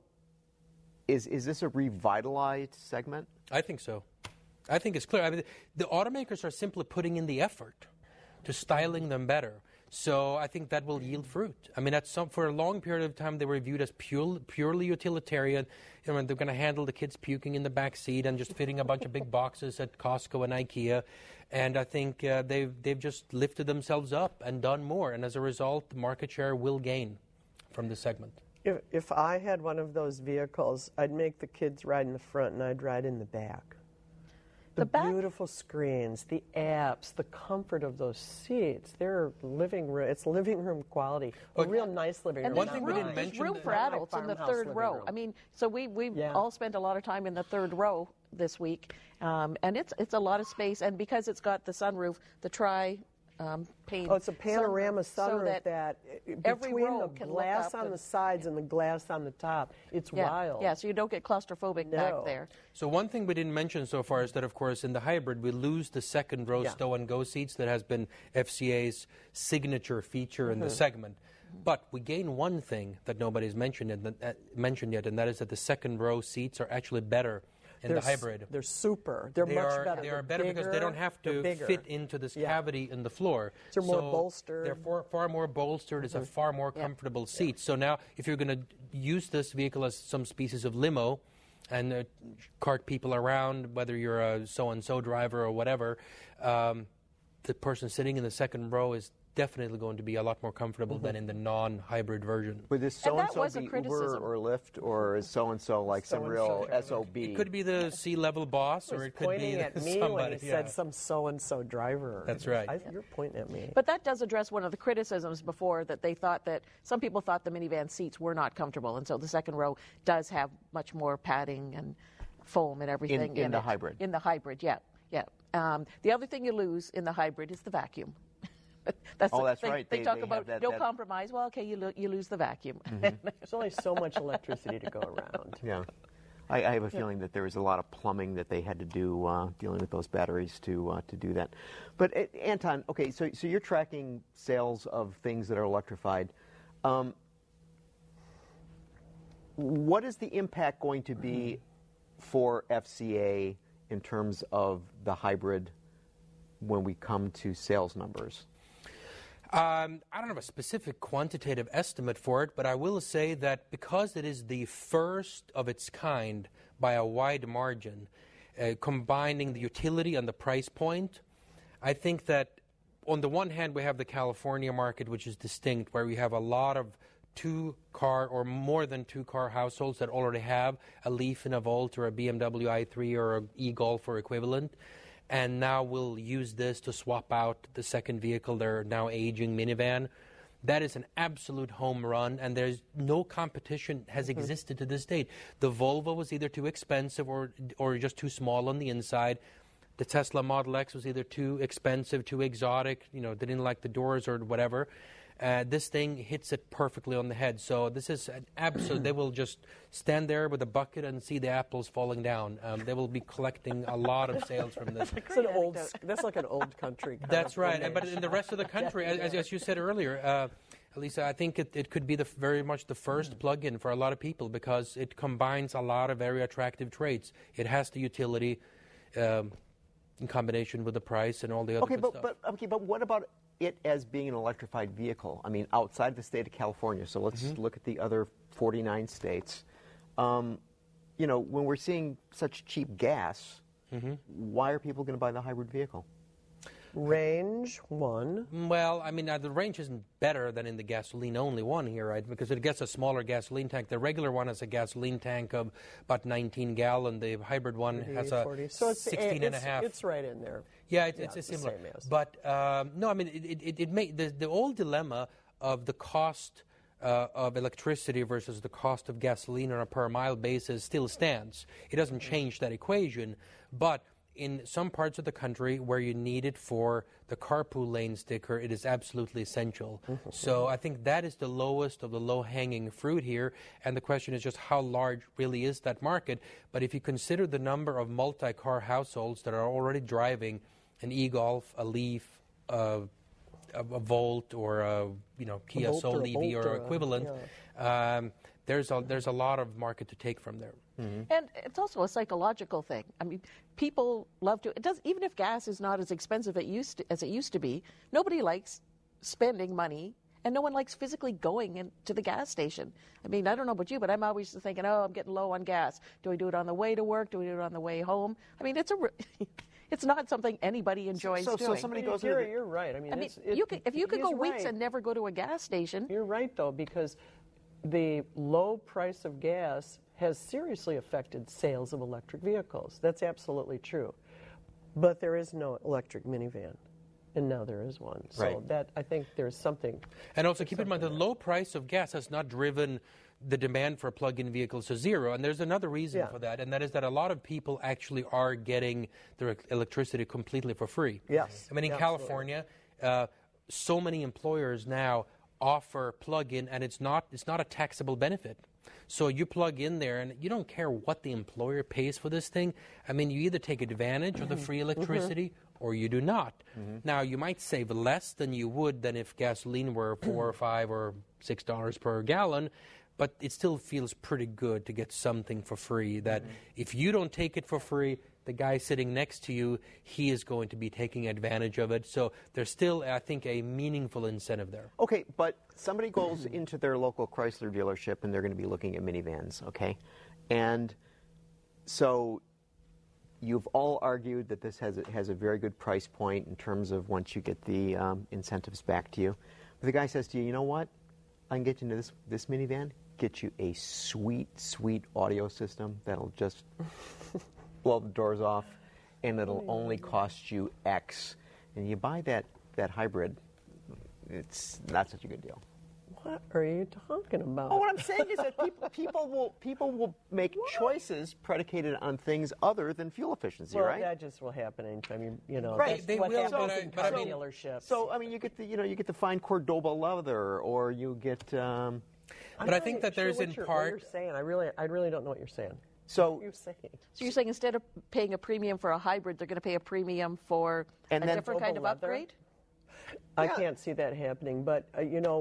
is is this a revitalized segment? I think so. I think it's clear. I mean, the automakers are simply putting in the effort to styling them better. So I think that will yield fruit. I mean, at some, for a long period of time, they were viewed as pure, purely utilitarian. You know, they're going to handle the kids puking in the back seat and just fitting a bunch of big boxes at Costco and IKEA. And I think uh, they've they've just lifted themselves up and done more. And as a result, the market share will gain from this segment. If, if I had one of those vehicles, I'd make the kids ride in the front and I'd ride in the back. The, the back? beautiful screens, the apps, the comfort of those seats. They're living room. It's living room quality. A But, real nice living and room. one thing room, we didn't there's mention room that- for Not my adults in the farmhouse third living row. room. I mean, so we we Yeah. all spent a lot of time in the third row this week, um, and it's it's a lot of space. And because it's got the sunroof, the tri um, pane. Oh, it's a panorama so sunroof that, that, uh, every between row the can look glass up on and- the sides and the glass on the top, it's yeah, wild. yeah. So you don't get claustrophobic No. back there. So one thing we didn't mention so far is that, of course, in the hybrid, we lose the second row Yeah. stow and go seats that has been F C A's signature feature Mm-hmm. in the segment. But we gain one thing that nobody's mentioned, and that, uh, mentioned yet, and that is that the second row seats are actually better in They're the hybrid. s- They're super. They're They much are, better. They They're are better because they bigger, don't have they're to bigger. fit into this Yeah. cavity in the floor. They're more So bolstered. They're far, far more bolstered. It's a far more comfortable seat. So now, if you're going to use this vehicle as some species of limo and uh, cart people around, whether you're a so-and-so driver or whatever, um, the person sitting in the second row is definitely going to be a lot more comfortable than in the non-hybrid version. Would this And that so-and-so was a be Uber criticism. or Lyft, or is so-and-so like some So-and-so real driver. S O B? It could be the C-level boss, He or was it could pointing be at me somebody. when he yeah. said some so-and-so driver. That's right. I, you're pointing at me. But that does address one of the criticisms before, that they thought that some people thought the minivan seats were not comfortable, and so the second row does have much more padding and foam and everything in in the it. hybrid. In the hybrid, yeah, yeah. Um, the other thing you lose in the hybrid is the vacuum. that's Oh, the that's thing. right. They, They- talk they have about that- no that- compromise. Well, okay, you, lo- you lose the vacuum. There's only so much electricity to go around. Yeah. I, I have a feeling that there was a lot of plumbing that they had to do uh, dealing with those batteries to uh, to do that. But uh, Anton, okay, so so you're tracking sales of things that are electrified. Um, what is the impact going to be for F C A in terms of the hybrid when we come to sales numbers? Um, I don't have a specific quantitative estimate for it, but I will say that because it is the first of its kind by a wide margin, uh, combining the utility and the price point, I think that on the one hand we have the California market, which is distinct, where we have a lot of two-car or more than two-car households that already have a Leaf and a Volt or a B M W i three or an e-Golf or equivalent, and now we'll use this to swap out the second vehicle, their now aging minivan. That is an absolute home run, and there's no competition has mm-hmm. existed to this date. The Volvo was either too expensive or or just too small on the inside. The Tesla Model X was either too expensive, too exotic, you know, they didn't like the doors or whatever. Uh, this thing hits it perfectly on the head. So this is an absolute, they will just stand there with a bucket and see the apples falling down. Um, they will be collecting a lot of sales from this. That's, an old, that's like an old country. Kind That's of right. And, but in the rest of the country, yeah, as, as you said earlier, uh, Lisa, I think it, it could be the, very much the first mm. plug-in for a lot of people because it combines a lot of very attractive traits. It has the utility um, in combination with the price and all the other okay, good but, stuff. But, okay, but what about it as being an electrified vehicle? I mean, outside the state of California, so let's mm-hmm. look at the other forty-nine states. Um, you know, when we're seeing such cheap gas, mm-hmm. why are people going to buy the hybrid vehicle? Range, one. Well, I mean, uh, the range isn't better than in the gasoline-only one here, right? Because it gets a smaller gasoline tank. The regular one has a gasoline tank of about nineteen gallon. The hybrid one forty, has a forty. So it's, sixteen it's, and a half. It's right in there. Yeah, it, yeah it's, it's the similar. Same as. But um, no, I mean, it it, it, it may, the the old dilemma of the cost uh, of electricity versus the cost of gasoline on a per mile basis still stands. It doesn't change that equation, but in some parts of the country where you need it for the carpool lane sticker, it is absolutely essential. Mm-hmm. So I think that is the lowest of the low-hanging fruit here, and the question is just how large really is that market. But if you consider the number of multi-car households that are already driving an e-Golf, a Leaf, uh, a, a Volt, or a you know Kia Soul E V or, or equivalent, yeah. um, there's a there's a lot of market to take from there. Mm-hmm. And it's also a psychological thing. I mean, people love to. It does even if gas is not as expensive it used to, as it used to be. Nobody likes spending money, and no one likes physically going in, to the gas station. I mean, I don't know about you, but I'm always thinking, oh, I'm getting low on gas. Do I do it on the way to work? Do I do it on the way home? I mean, it's a. It's not something anybody enjoys so, doing. So somebody goes. You're, the, you're right. I mean, I mean it's, it, you could, if you could go right. weeks and never go to a gas station. You're right, though, because the low price of gas has seriously affected sales of electric vehicles. That's absolutely true. But there is no electric minivan, and now there is one. So right. that I think there's something. And also keep in mind the low price of gas has not driven the demand for plug-in vehicles to zero. And there's another reason yeah. for that, and that is that a lot of people actually are getting their electricity completely for free. Yes. I mean, in absolutely. California, uh, so many employers now offer plug-in, and it's not it's not a taxable benefit. So you plug in there, and you don't care what the employer pays for this thing. I mean, you either take advantage of the free electricity mm-hmm. or you do not. Mm-hmm. Now, you might save less than you would than if gasoline were four or five or six dollars per gallon, but it still feels pretty good to get something for free. That mm-hmm. if you don't take it for free, the guy sitting next to you, he is going to be taking advantage of it. So there's still, I think, a meaningful incentive there. Okay, but somebody goes into their local Chrysler dealership and they're going to be looking at minivans, okay? And so you've all argued that this has a, has a very good price point in terms of once you get the um, incentives back to you. But the guy says to you, you know what? I can get you into this, this minivan, get you a sweet, sweet audio system that'll just blow the doors off, and it'll only cost you X. And you buy that, that hybrid, it's not such a good deal. What are you talking about? Oh, what I'm saying is that people, people will people will make what? choices predicated on things other than fuel efficiency, well, right? that just will happen anytime you you know. Right, that's they what will. happens So, in but car I mean, dealerships. So I mean, you get the you know you get the fine Cordoba leather, or you get. Um, but I think that sure there's what in you're, part. What you're saying. I really I really don't know what you're saying. So what you're saying. So you're saying instead of paying a premium for a hybrid, they're going to pay a premium for and a then different kind of leather? upgrade? I Yeah. can't see that happening, but uh, you know,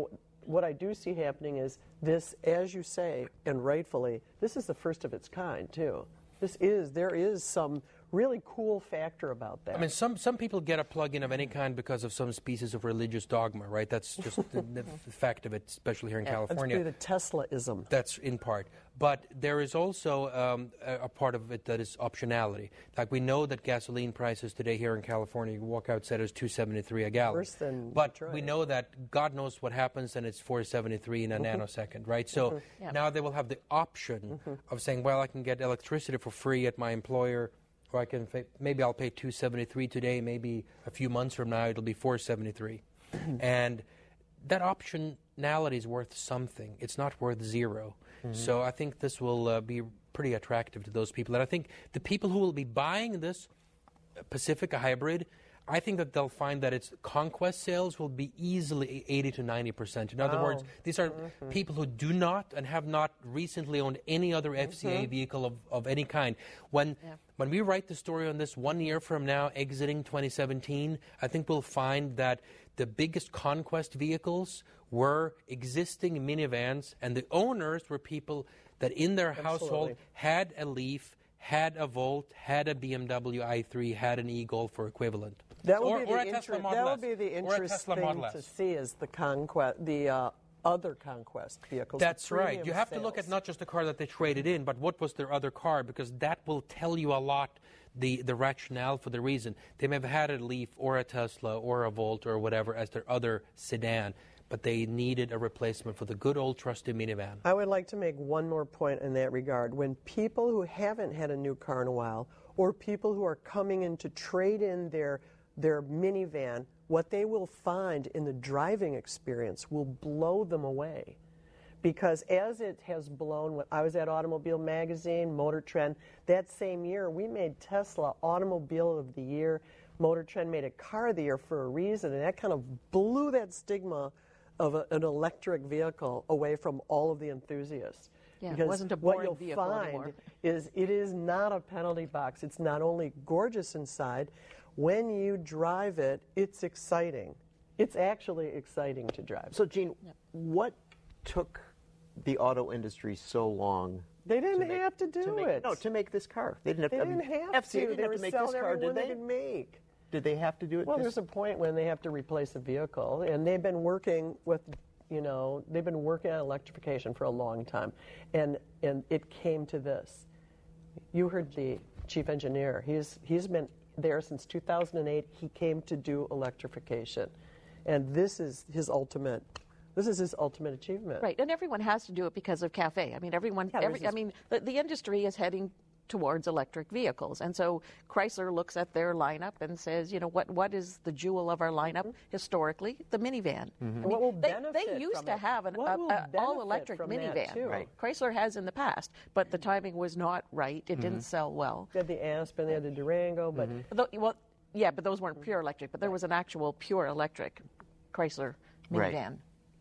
what I do see happening is this, as you say, and rightfully, this is the first of its kind, too. This is, there is some really cool factor about that. I mean, some, some people get a plug-in of any kind because of some species of religious dogma, right? That's just the, the fact of it, especially here in yeah, California. That's the Tesla-ism. That's in part. But there is also um, a, a part of it that is optionality. Like, we know that gasoline prices today here in California, you walk outside, it's two seventy-three a gallon. Worse than But Detroit. we know that God knows what happens, and it's four seventy-three in a Mm-hmm. nanosecond, right? So Mm-hmm. Yeah. now they will have the option Mm-hmm. of saying, well, I can get electricity for free at my employer, or I can pay, maybe I'll pay two seventy-three today, maybe a few months from now it'll be four seventy-three. And that optionality is worth something. It's not worth zero. Mm-hmm. So I think this will uh, be pretty attractive to those people. And I think the people who will be buying this Pacifica hybrid, I think that they'll find that its conquest sales will be easily eighty to ninety percent. In other Wow. words, these are Mm-hmm. people who do not and have not recently owned any other F C A Mm-hmm. vehicle of, of any kind. When Yeah. when we write the story on this one year from now, exiting twenty seventeen, I think we'll find that the biggest conquest vehicles were existing minivans, and the owners were people that in their household Absolutely. had a Leaf, had a Volt, had a B M W i three, had an e-Golf or equivalent. That will or, be or the a Tesla inter- Model that will S. be the Or a interesting Tesla thing Model to S. see is the conquest, the uh, other conquest vehicles. the That's right. premium You have to look at sales. not just the car that they traded in, but what was their other car, because that will tell you a lot, the, the rationale for the reason. They may have had a Leaf or a Tesla or a Volt or whatever as their other sedan, but they needed a replacement for the good old trusty minivan. I would like to make one more point in that regard. When people who haven't had a new car in a while, or people who are coming in to trade in their their minivan, what they will find in the driving experience will blow them away. Because as it has blown, when I was at Automobile Magazine, Motor Trend, that same year we made Tesla Automobile of the Year. Motor Trend made it Car of the Year for a reason, and that kind of blew that stigma of a, an electric vehicle away from all of the enthusiasts. Yeah, it because wasn't a what boring you'll vehicle find anymore. is it is not a penalty box. It's not only gorgeous inside, when you drive it, it's exciting. It's actually exciting to drive. So, Gene, what took the auto industry so long? They didn't to make- have to do make, it. No, to make this car. They didn't have They to. I mean, didn't have F C A to. didn't They have were to make selling this car, every did one they? they could make. Did they have to do it? Well, this- there's a point when they have to replace a vehicle, and they've been working with, you know, they've been working on electrification for a long time, and and it came to this. You heard the chief engineer. He's he's been there since two thousand eight. He came to do electrification, and this is his ultimate. This is his ultimate achievement. Right, and everyone has to do it because of CAFE. I mean, everyone. Yeah, there's every, I this- mean, the, the industry is heading towards electric vehicles, and so Chrysler looks at their lineup and says, you know, what what is the jewel of our lineup historically? The minivan. I mean, What will they, benefit they used from to it? have an What will a, a, benefit all-electric from that, minivan. too? Right. Chrysler has in the past, but the timing was not right. It didn't sell well. They had the Aspen, they had the Durango, but Though, well, yeah, but those weren't pure electric. But there was an actual pure electric Chrysler Right. minivan.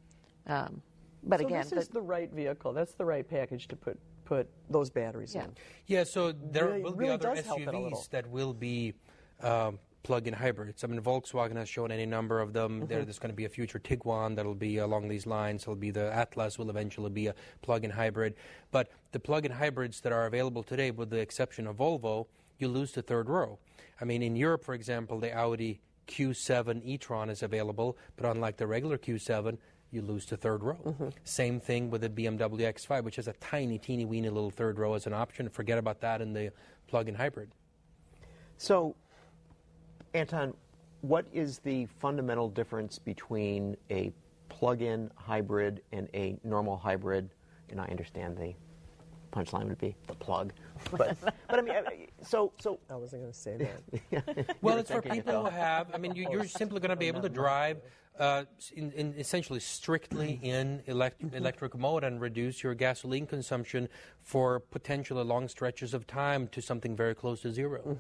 Um, but so again, this is the- the right vehicle. That's the right package to put put those batteries Yeah. in. Yeah, so there Really- will be really other does help it a little. S U Vs that will be um, plug-in hybrids. I mean, Volkswagen has shown any number of them. Mm-hmm. There, there's going to be a future Tiguan that'll be along these lines. There'll be the Atlas will eventually be a plug-in hybrid. But the plug-in hybrids that are available today, with the exception of Volvo, you lose the third row. I mean, in Europe, for example, the Audi Q seven e-tron is available, but unlike the regular Q seven, you lose the third row. Mm-hmm. Same thing with the B M W X five, which has a tiny, teeny, weeny little third row as an option. Forget about that in the plug-in hybrid. So, Anton, what is the fundamental difference between a plug-in hybrid and a normal hybrid? And I understand the punchline would be the plug, but but I mean, I- so so I wasn't going to say that. Well, it's for people who have, I mean, you, you're simply going to be able to drive uh, in, in essentially strictly in elect- electric mode and reduce your gasoline consumption for potentially long stretches of time to something very close to zero.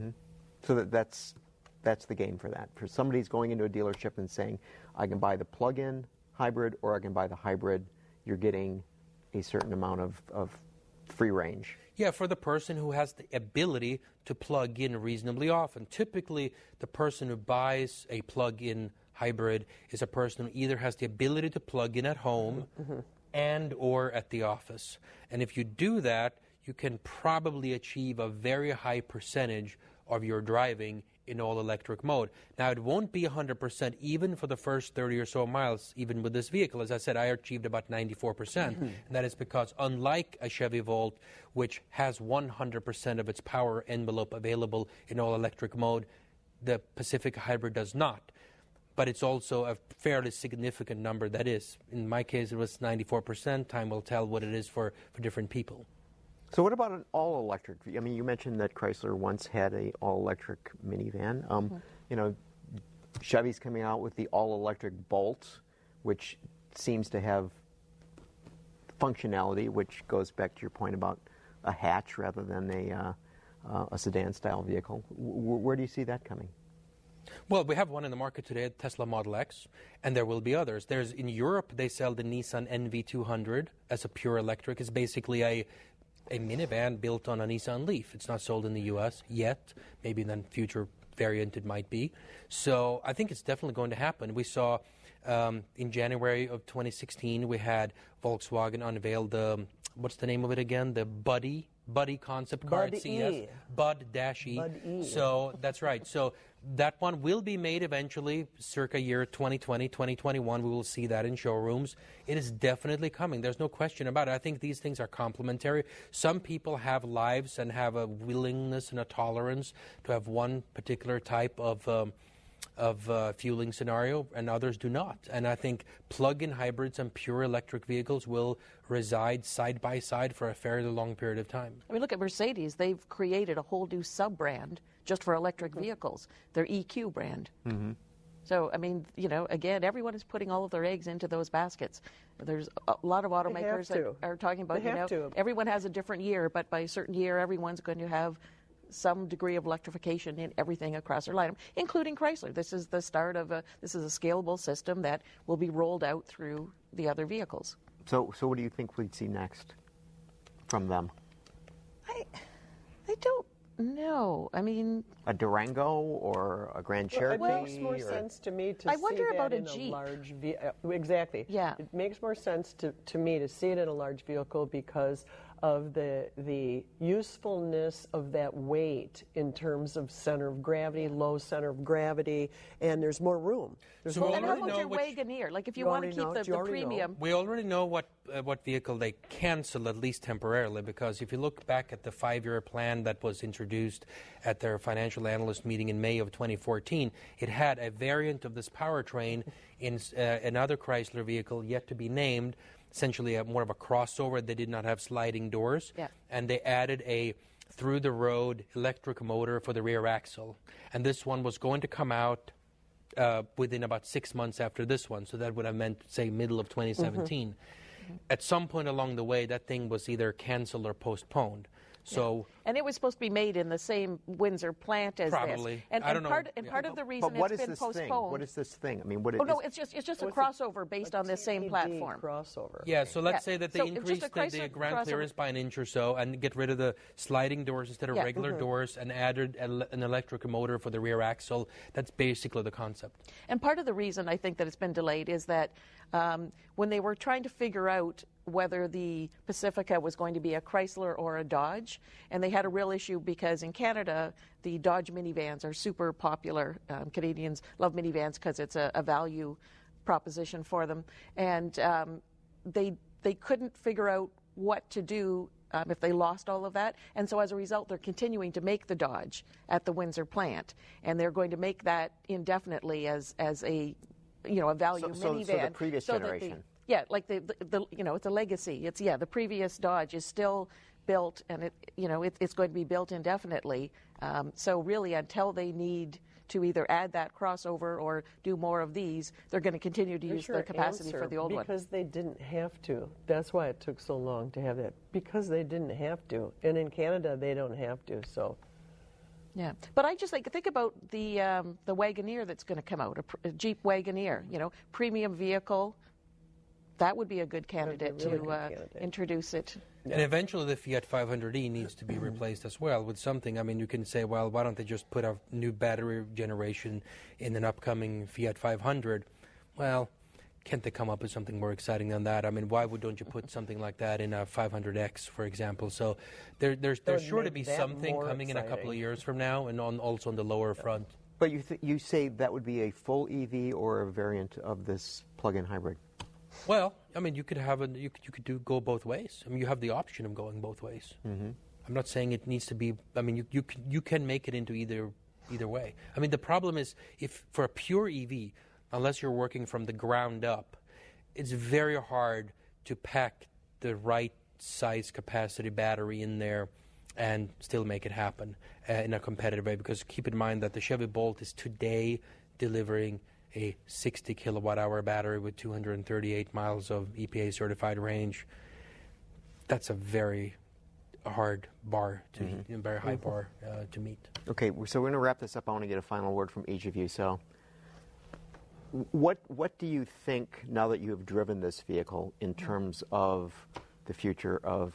so that that's that's the game for that. For somebody's going into a dealership and saying, I can buy the plug-in hybrid or I can buy the hybrid, you're getting a certain amount of, of free range. Yeah, for the person who has the ability to plug in reasonably often. Typically, the person who buys a plug-in hybrid is a person who either has the ability to plug in at home mm-hmm. and or at the office. And if you do that, you can probably achieve a very high percentage of your driving in all-electric mode. Now, it won't be one hundred percent even for the first thirty or so miles, even with this vehicle. As I said, I achieved about ninety-four percent, mm-hmm. and that is because unlike a Chevy Volt, which has one hundred percent of its power envelope available in all-electric mode, the Pacifica Hybrid does not. But it's also a fairly significant number that is. In my case, it was ninety-four percent. Time will tell what it is for, for different people. So what about an all-electric? I mean, you mentioned that Chrysler once had a all-electric minivan. Um, mm-hmm. You know, Chevy's coming out with the all-electric Bolt, which seems to have functionality, which goes back to your point about a hatch rather than a, uh, uh, a sedan-style vehicle. W- where do you see that coming? Well, we have one in the market today, Tesla Model X, and there will be others. There's in Europe, they sell the Nissan N V two hundred as a pure electric. It's basically a a minivan built on a Nissan Leaf. It's not sold in the U S yet. Maybe in the future variant it might be. So I think it's definitely going to happen. We saw um, in January of twenty sixteen, we had Volkswagen unveil the, what's the name of it again? The Buddy, Buddy concept car at C E S. E. Bud-E. Bud-E. So that's right. So that one will be made eventually, circa year twenty twenty, twenty twenty-one. We will see that in showrooms. It is definitely coming. There's no question about it. I think these things are complementary. Some people have lives and have a willingness and a tolerance to have one particular type of um, of uh, fueling scenario, and others do not. And I think plug-in hybrids and pure electric vehicles will reside side by side for a fairly long period of time. I mean, look at Mercedes. They've created a whole new sub-brand just for electric vehicles, their E Q brand. Mm-hmm. So, I mean, you know, again, everyone is putting all of their eggs into those baskets. There's a lot of automakers that are talking about, they you know, to. everyone has a different year, but by a certain year, everyone's going to have some degree of electrification in everything across their lineup, including Chrysler. This is the start of a, this is a scalable system that will be rolled out through the other vehicles. So, so what do you think we'd see next from them? I, I don't know. I mean, a Durango or a Grand Cherokee? Well, it makes more or... sense to me to I see wonder that about a in Jeep. a large vehicle. Exactly. Yeah. It makes more sense to, to me to see it in a large vehicle because of the the usefulness of that weight in terms of center of gravity, low center of gravity, and there's more room. There's So more and how already about know your which- Wagoneer? Like if you, You want to already keep know- the, you the already know. premium. We already know what uh, what vehicle they cancel, at least temporarily, because if you look back at the five-year plan that was introduced at their financial analyst meeting in May of twenty fourteen, it had a variant of this powertrain in uh, another Chrysler vehicle yet to be named, essentially a, more of a crossover. They did not have sliding doors, Yeah. and they added a through-the-road electric motor for the rear axle. And this one was going to come out uh, within about six months after this one, so that would have meant, say, middle of twenty seventeen. Mm-hmm. At some point along the way, that thing was either canceled or postponed. So, yeah. And it was supposed to be made in the same Windsor plant as Probably. this. And, I and don't know. part, And Yeah. part of the reason But what it's is been this postponed. thing? What is this thing? I mean, what? Oh no, is- it's just it's just Oh, a it's a- crossover based a on the same T P D platform. crossover. yeah, so let's Yeah. say that they So it's just increase a the, the Chrysler ground crossover. clearance by an inch or so and get rid of the sliding doors instead of Yeah. regular Mm-hmm. doors and added a, an electric motor for the rear axle. That's basically the concept. And part of the reason I think that it's been delayed is that um, when they were trying to figure out whether the Pacifica was going to be a Chrysler or a Dodge, and they had a real issue because in Canada, the Dodge minivans are super popular. Um, Canadians love minivans because it's a, a value proposition for them. And um, they, they couldn't figure out what to do Um, if they lost all of that. And so as a result, they're continuing to make the Dodge at the Windsor plant. And they're going to make that indefinitely as, as a, you know, a value So- so- so the minivan. previous that the- generation. yeah, like the, the, the, you know, it's a legacy. It's, yeah, the previous Dodge is still built and it, you know, it, it's going to be built indefinitely. Um, so really until they need to either add that crossover or do more of these, they're going to continue to There's use their your capacity answer, for the old one. because they didn't have to. That's why it took so long to have that, because they didn't have to. And in Canada, they don't have to, so. Yeah, but I just think think about the um, the Wagoneer that's going to come out, a, pr- a Jeep Wagoneer. You know, premium vehicle, that would be a good candidate really to good uh, candidate. introduce it. And eventually the Fiat five hundred e needs to be replaced as well with something. I mean, you can say, well, why don't they just put a new battery generation in an upcoming Fiat five hundred? Well, can't they come up with something more exciting than that? I mean, why would don't you put something like that in a five hundred X, for example? So there, there's there's would sure to make be that something more coming in a couple of exciting. years from now, and on also on the lower front. But you th- you say that would be a full E V or a variant of this plug-in hybrid? Well, I mean, you could have a you could, you could do go both ways. I mean, you have the option of going both ways. Mm-hmm. I'm not saying it needs to be. I mean, you you can, you can make it into either either way. I mean, the problem is if for a pure E V, unless you're working from the ground up, it's very hard to pack the right size capacity battery in there and still make it happen uh, in a competitive way. Because keep in mind that the Chevy Bolt is today delivering a sixty kilowatt hour battery with two hundred thirty-eight miles of E P A certified range. That's a very hard bar to, mm-hmm. a very high mm-hmm. bar uh, to meet. Okay, so we're going to wrap this up. I want to get a final word from each of you. So, what what do you think now that you have driven this vehicle in terms of the future of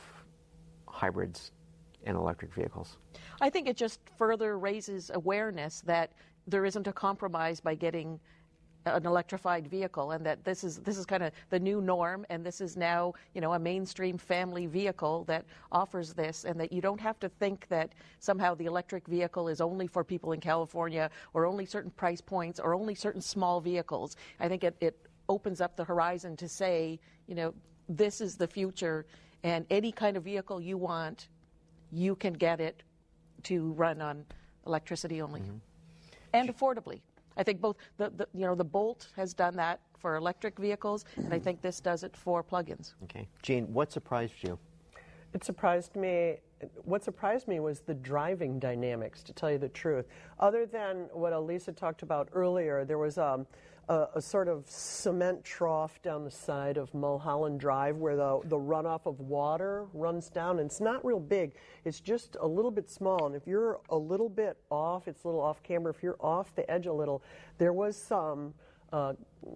hybrids and electric vehicles? I think it just further raises awareness that there isn't a compromise by getting an electrified vehicle, and that this is this is kind of the new norm, and this is now, you know, a mainstream family vehicle that offers this, and that you don't have to think that somehow the electric vehicle is only for people in California or only certain price points or only certain small vehicles. I think it, it opens up the horizon to say, you know, this is the future, and any kind of vehicle you want, you can get it to run on electricity only, mm-hmm. and affordably. I think both the, the you know the Bolt has done that for electric vehicles, and I think this does it for plug-ins. Okay, Gene, what surprised you? It surprised me. What surprised me was the driving dynamics, to tell you the truth. Other than what Elisa talked about earlier, there was um, a, a sort of cement trough down the side of Mulholland Drive where the, the runoff of water runs down, and it's not real big. It's just a little bit small, and if you're a little bit off, it's a little off camera, if you're off the edge a little, there was some uh,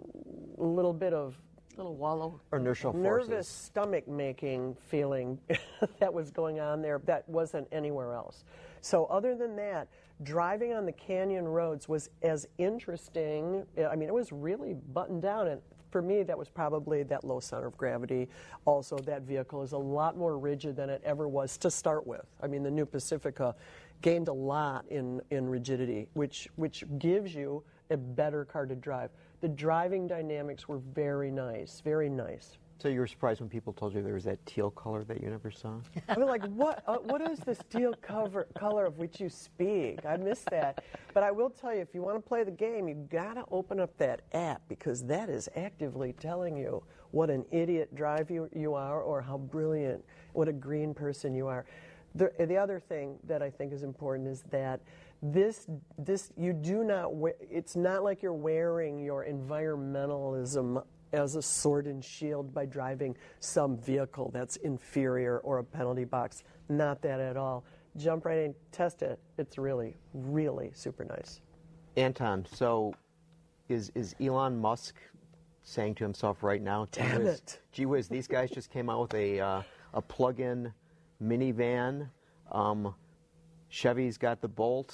little bit of little wallow or inertial nervous forces. stomach-making feeling that was going on there that wasn't anywhere else. So other than that, driving on the canyon roads was as interesting. I mean, it was really buttoned down, and for me, that was probably that low center of gravity. Also, that vehicle is a lot more rigid than it ever was to start with. I mean, the new Pacifica gained a lot in, in rigidity, which which gives you a better car to drive. The driving dynamics were very nice, very nice. So you were surprised when people told you there was that teal color that you never saw? I was like, what uh, What is this teal cover, color of which you speak? I missed that. But I will tell you, if you want to play the game, you got to open up that app, because that is actively telling you what an idiot drive you, you are, or how brilliant, what a green person you are. The, the other thing that I think is important is that This, this, you do not, it's not like you're wearing your environmentalism as a sword and shield by driving some vehicle that's inferior or a penalty box. Not that at all. Jump right in, test it. It's really, really super nice. Anton, so is, is Elon Musk saying to himself right now, Damn whiz, it. gee whiz, these guys just came out with a, uh, a plug-in minivan. Um, Chevy's got the Bolt.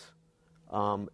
Um,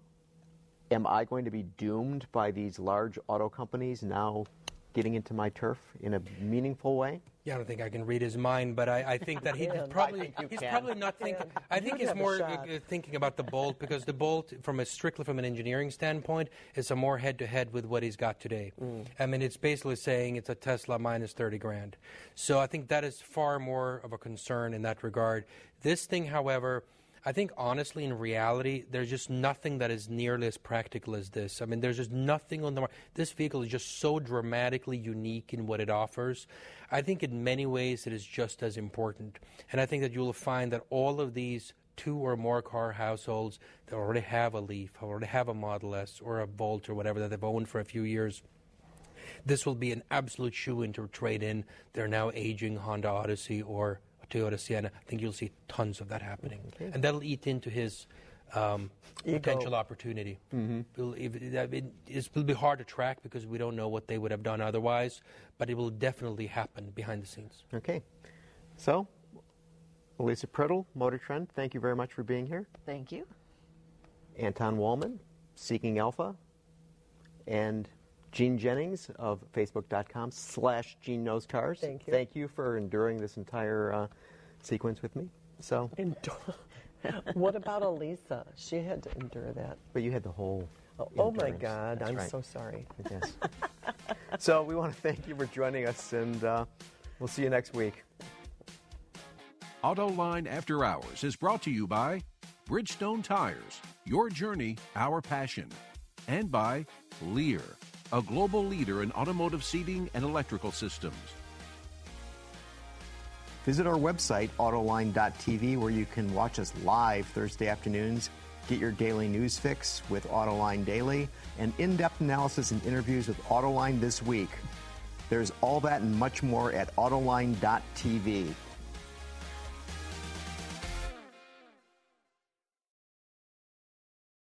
am I going to be doomed by these large auto companies now getting into my turf in a meaningful way? Yeah, I don't think I can read his mind, but I, I think that he probably he's can. probably not thinking. I think he's more uh, thinking about the Bolt, because the Bolt, from a strictly from an engineering standpoint, is a more head-to-head with what he's got today. Mm. I mean, it's basically saying it's a Tesla minus thirty grand. So I think that is far more of a concern in that regard. This thing, however, I think honestly, in reality, there's just nothing that is nearly as practical as this. I mean, there's just nothing on the market. This vehicle is just so dramatically unique in what it offers. I think in many ways it is just as important. And I think that you will find that all of these two or more car households that already have a Leaf, already have a Model S or a Volt or whatever that they've owned for a few years, this will be an absolute shoe-in to trade in their now aging Honda Odyssey or Toyota Sienna. I think you'll see tons of that happening. Okay. And that'll eat into his um, Ego. potential opportunity. Mm-hmm. It'll, if, it, it will be hard to track because we don't know what they would have done otherwise, but it will definitely happen behind the scenes. Okay. So, Elisa Priddle, Motor Trend, thank you very much for being here. Thank you. Anton Wallman, Seeking Alpha, and Gene Jennings of Facebook.com slash Gene Knows Cars. Thank you. Thank you for enduring this entire uh, sequence with me. So, Endure. What about Elisa? She had to endure that. but you had the whole. Oh, oh my endurance. God, That's I'm right. so sorry. Yes. So we want to thank you for joining us, and uh, we'll see you next week. AutoLine After Hours is brought to you by Bridgestone Tires, your journey, our passion, and by Lear, a global leader in automotive seating and electrical systems. Visit our website, autoline dot t v, where you can watch us live Thursday afternoons, get your daily news fix with Autoline Daily, and in-depth analysis and interviews with Autoline This Week. There's all that and much more at autoline dot t v.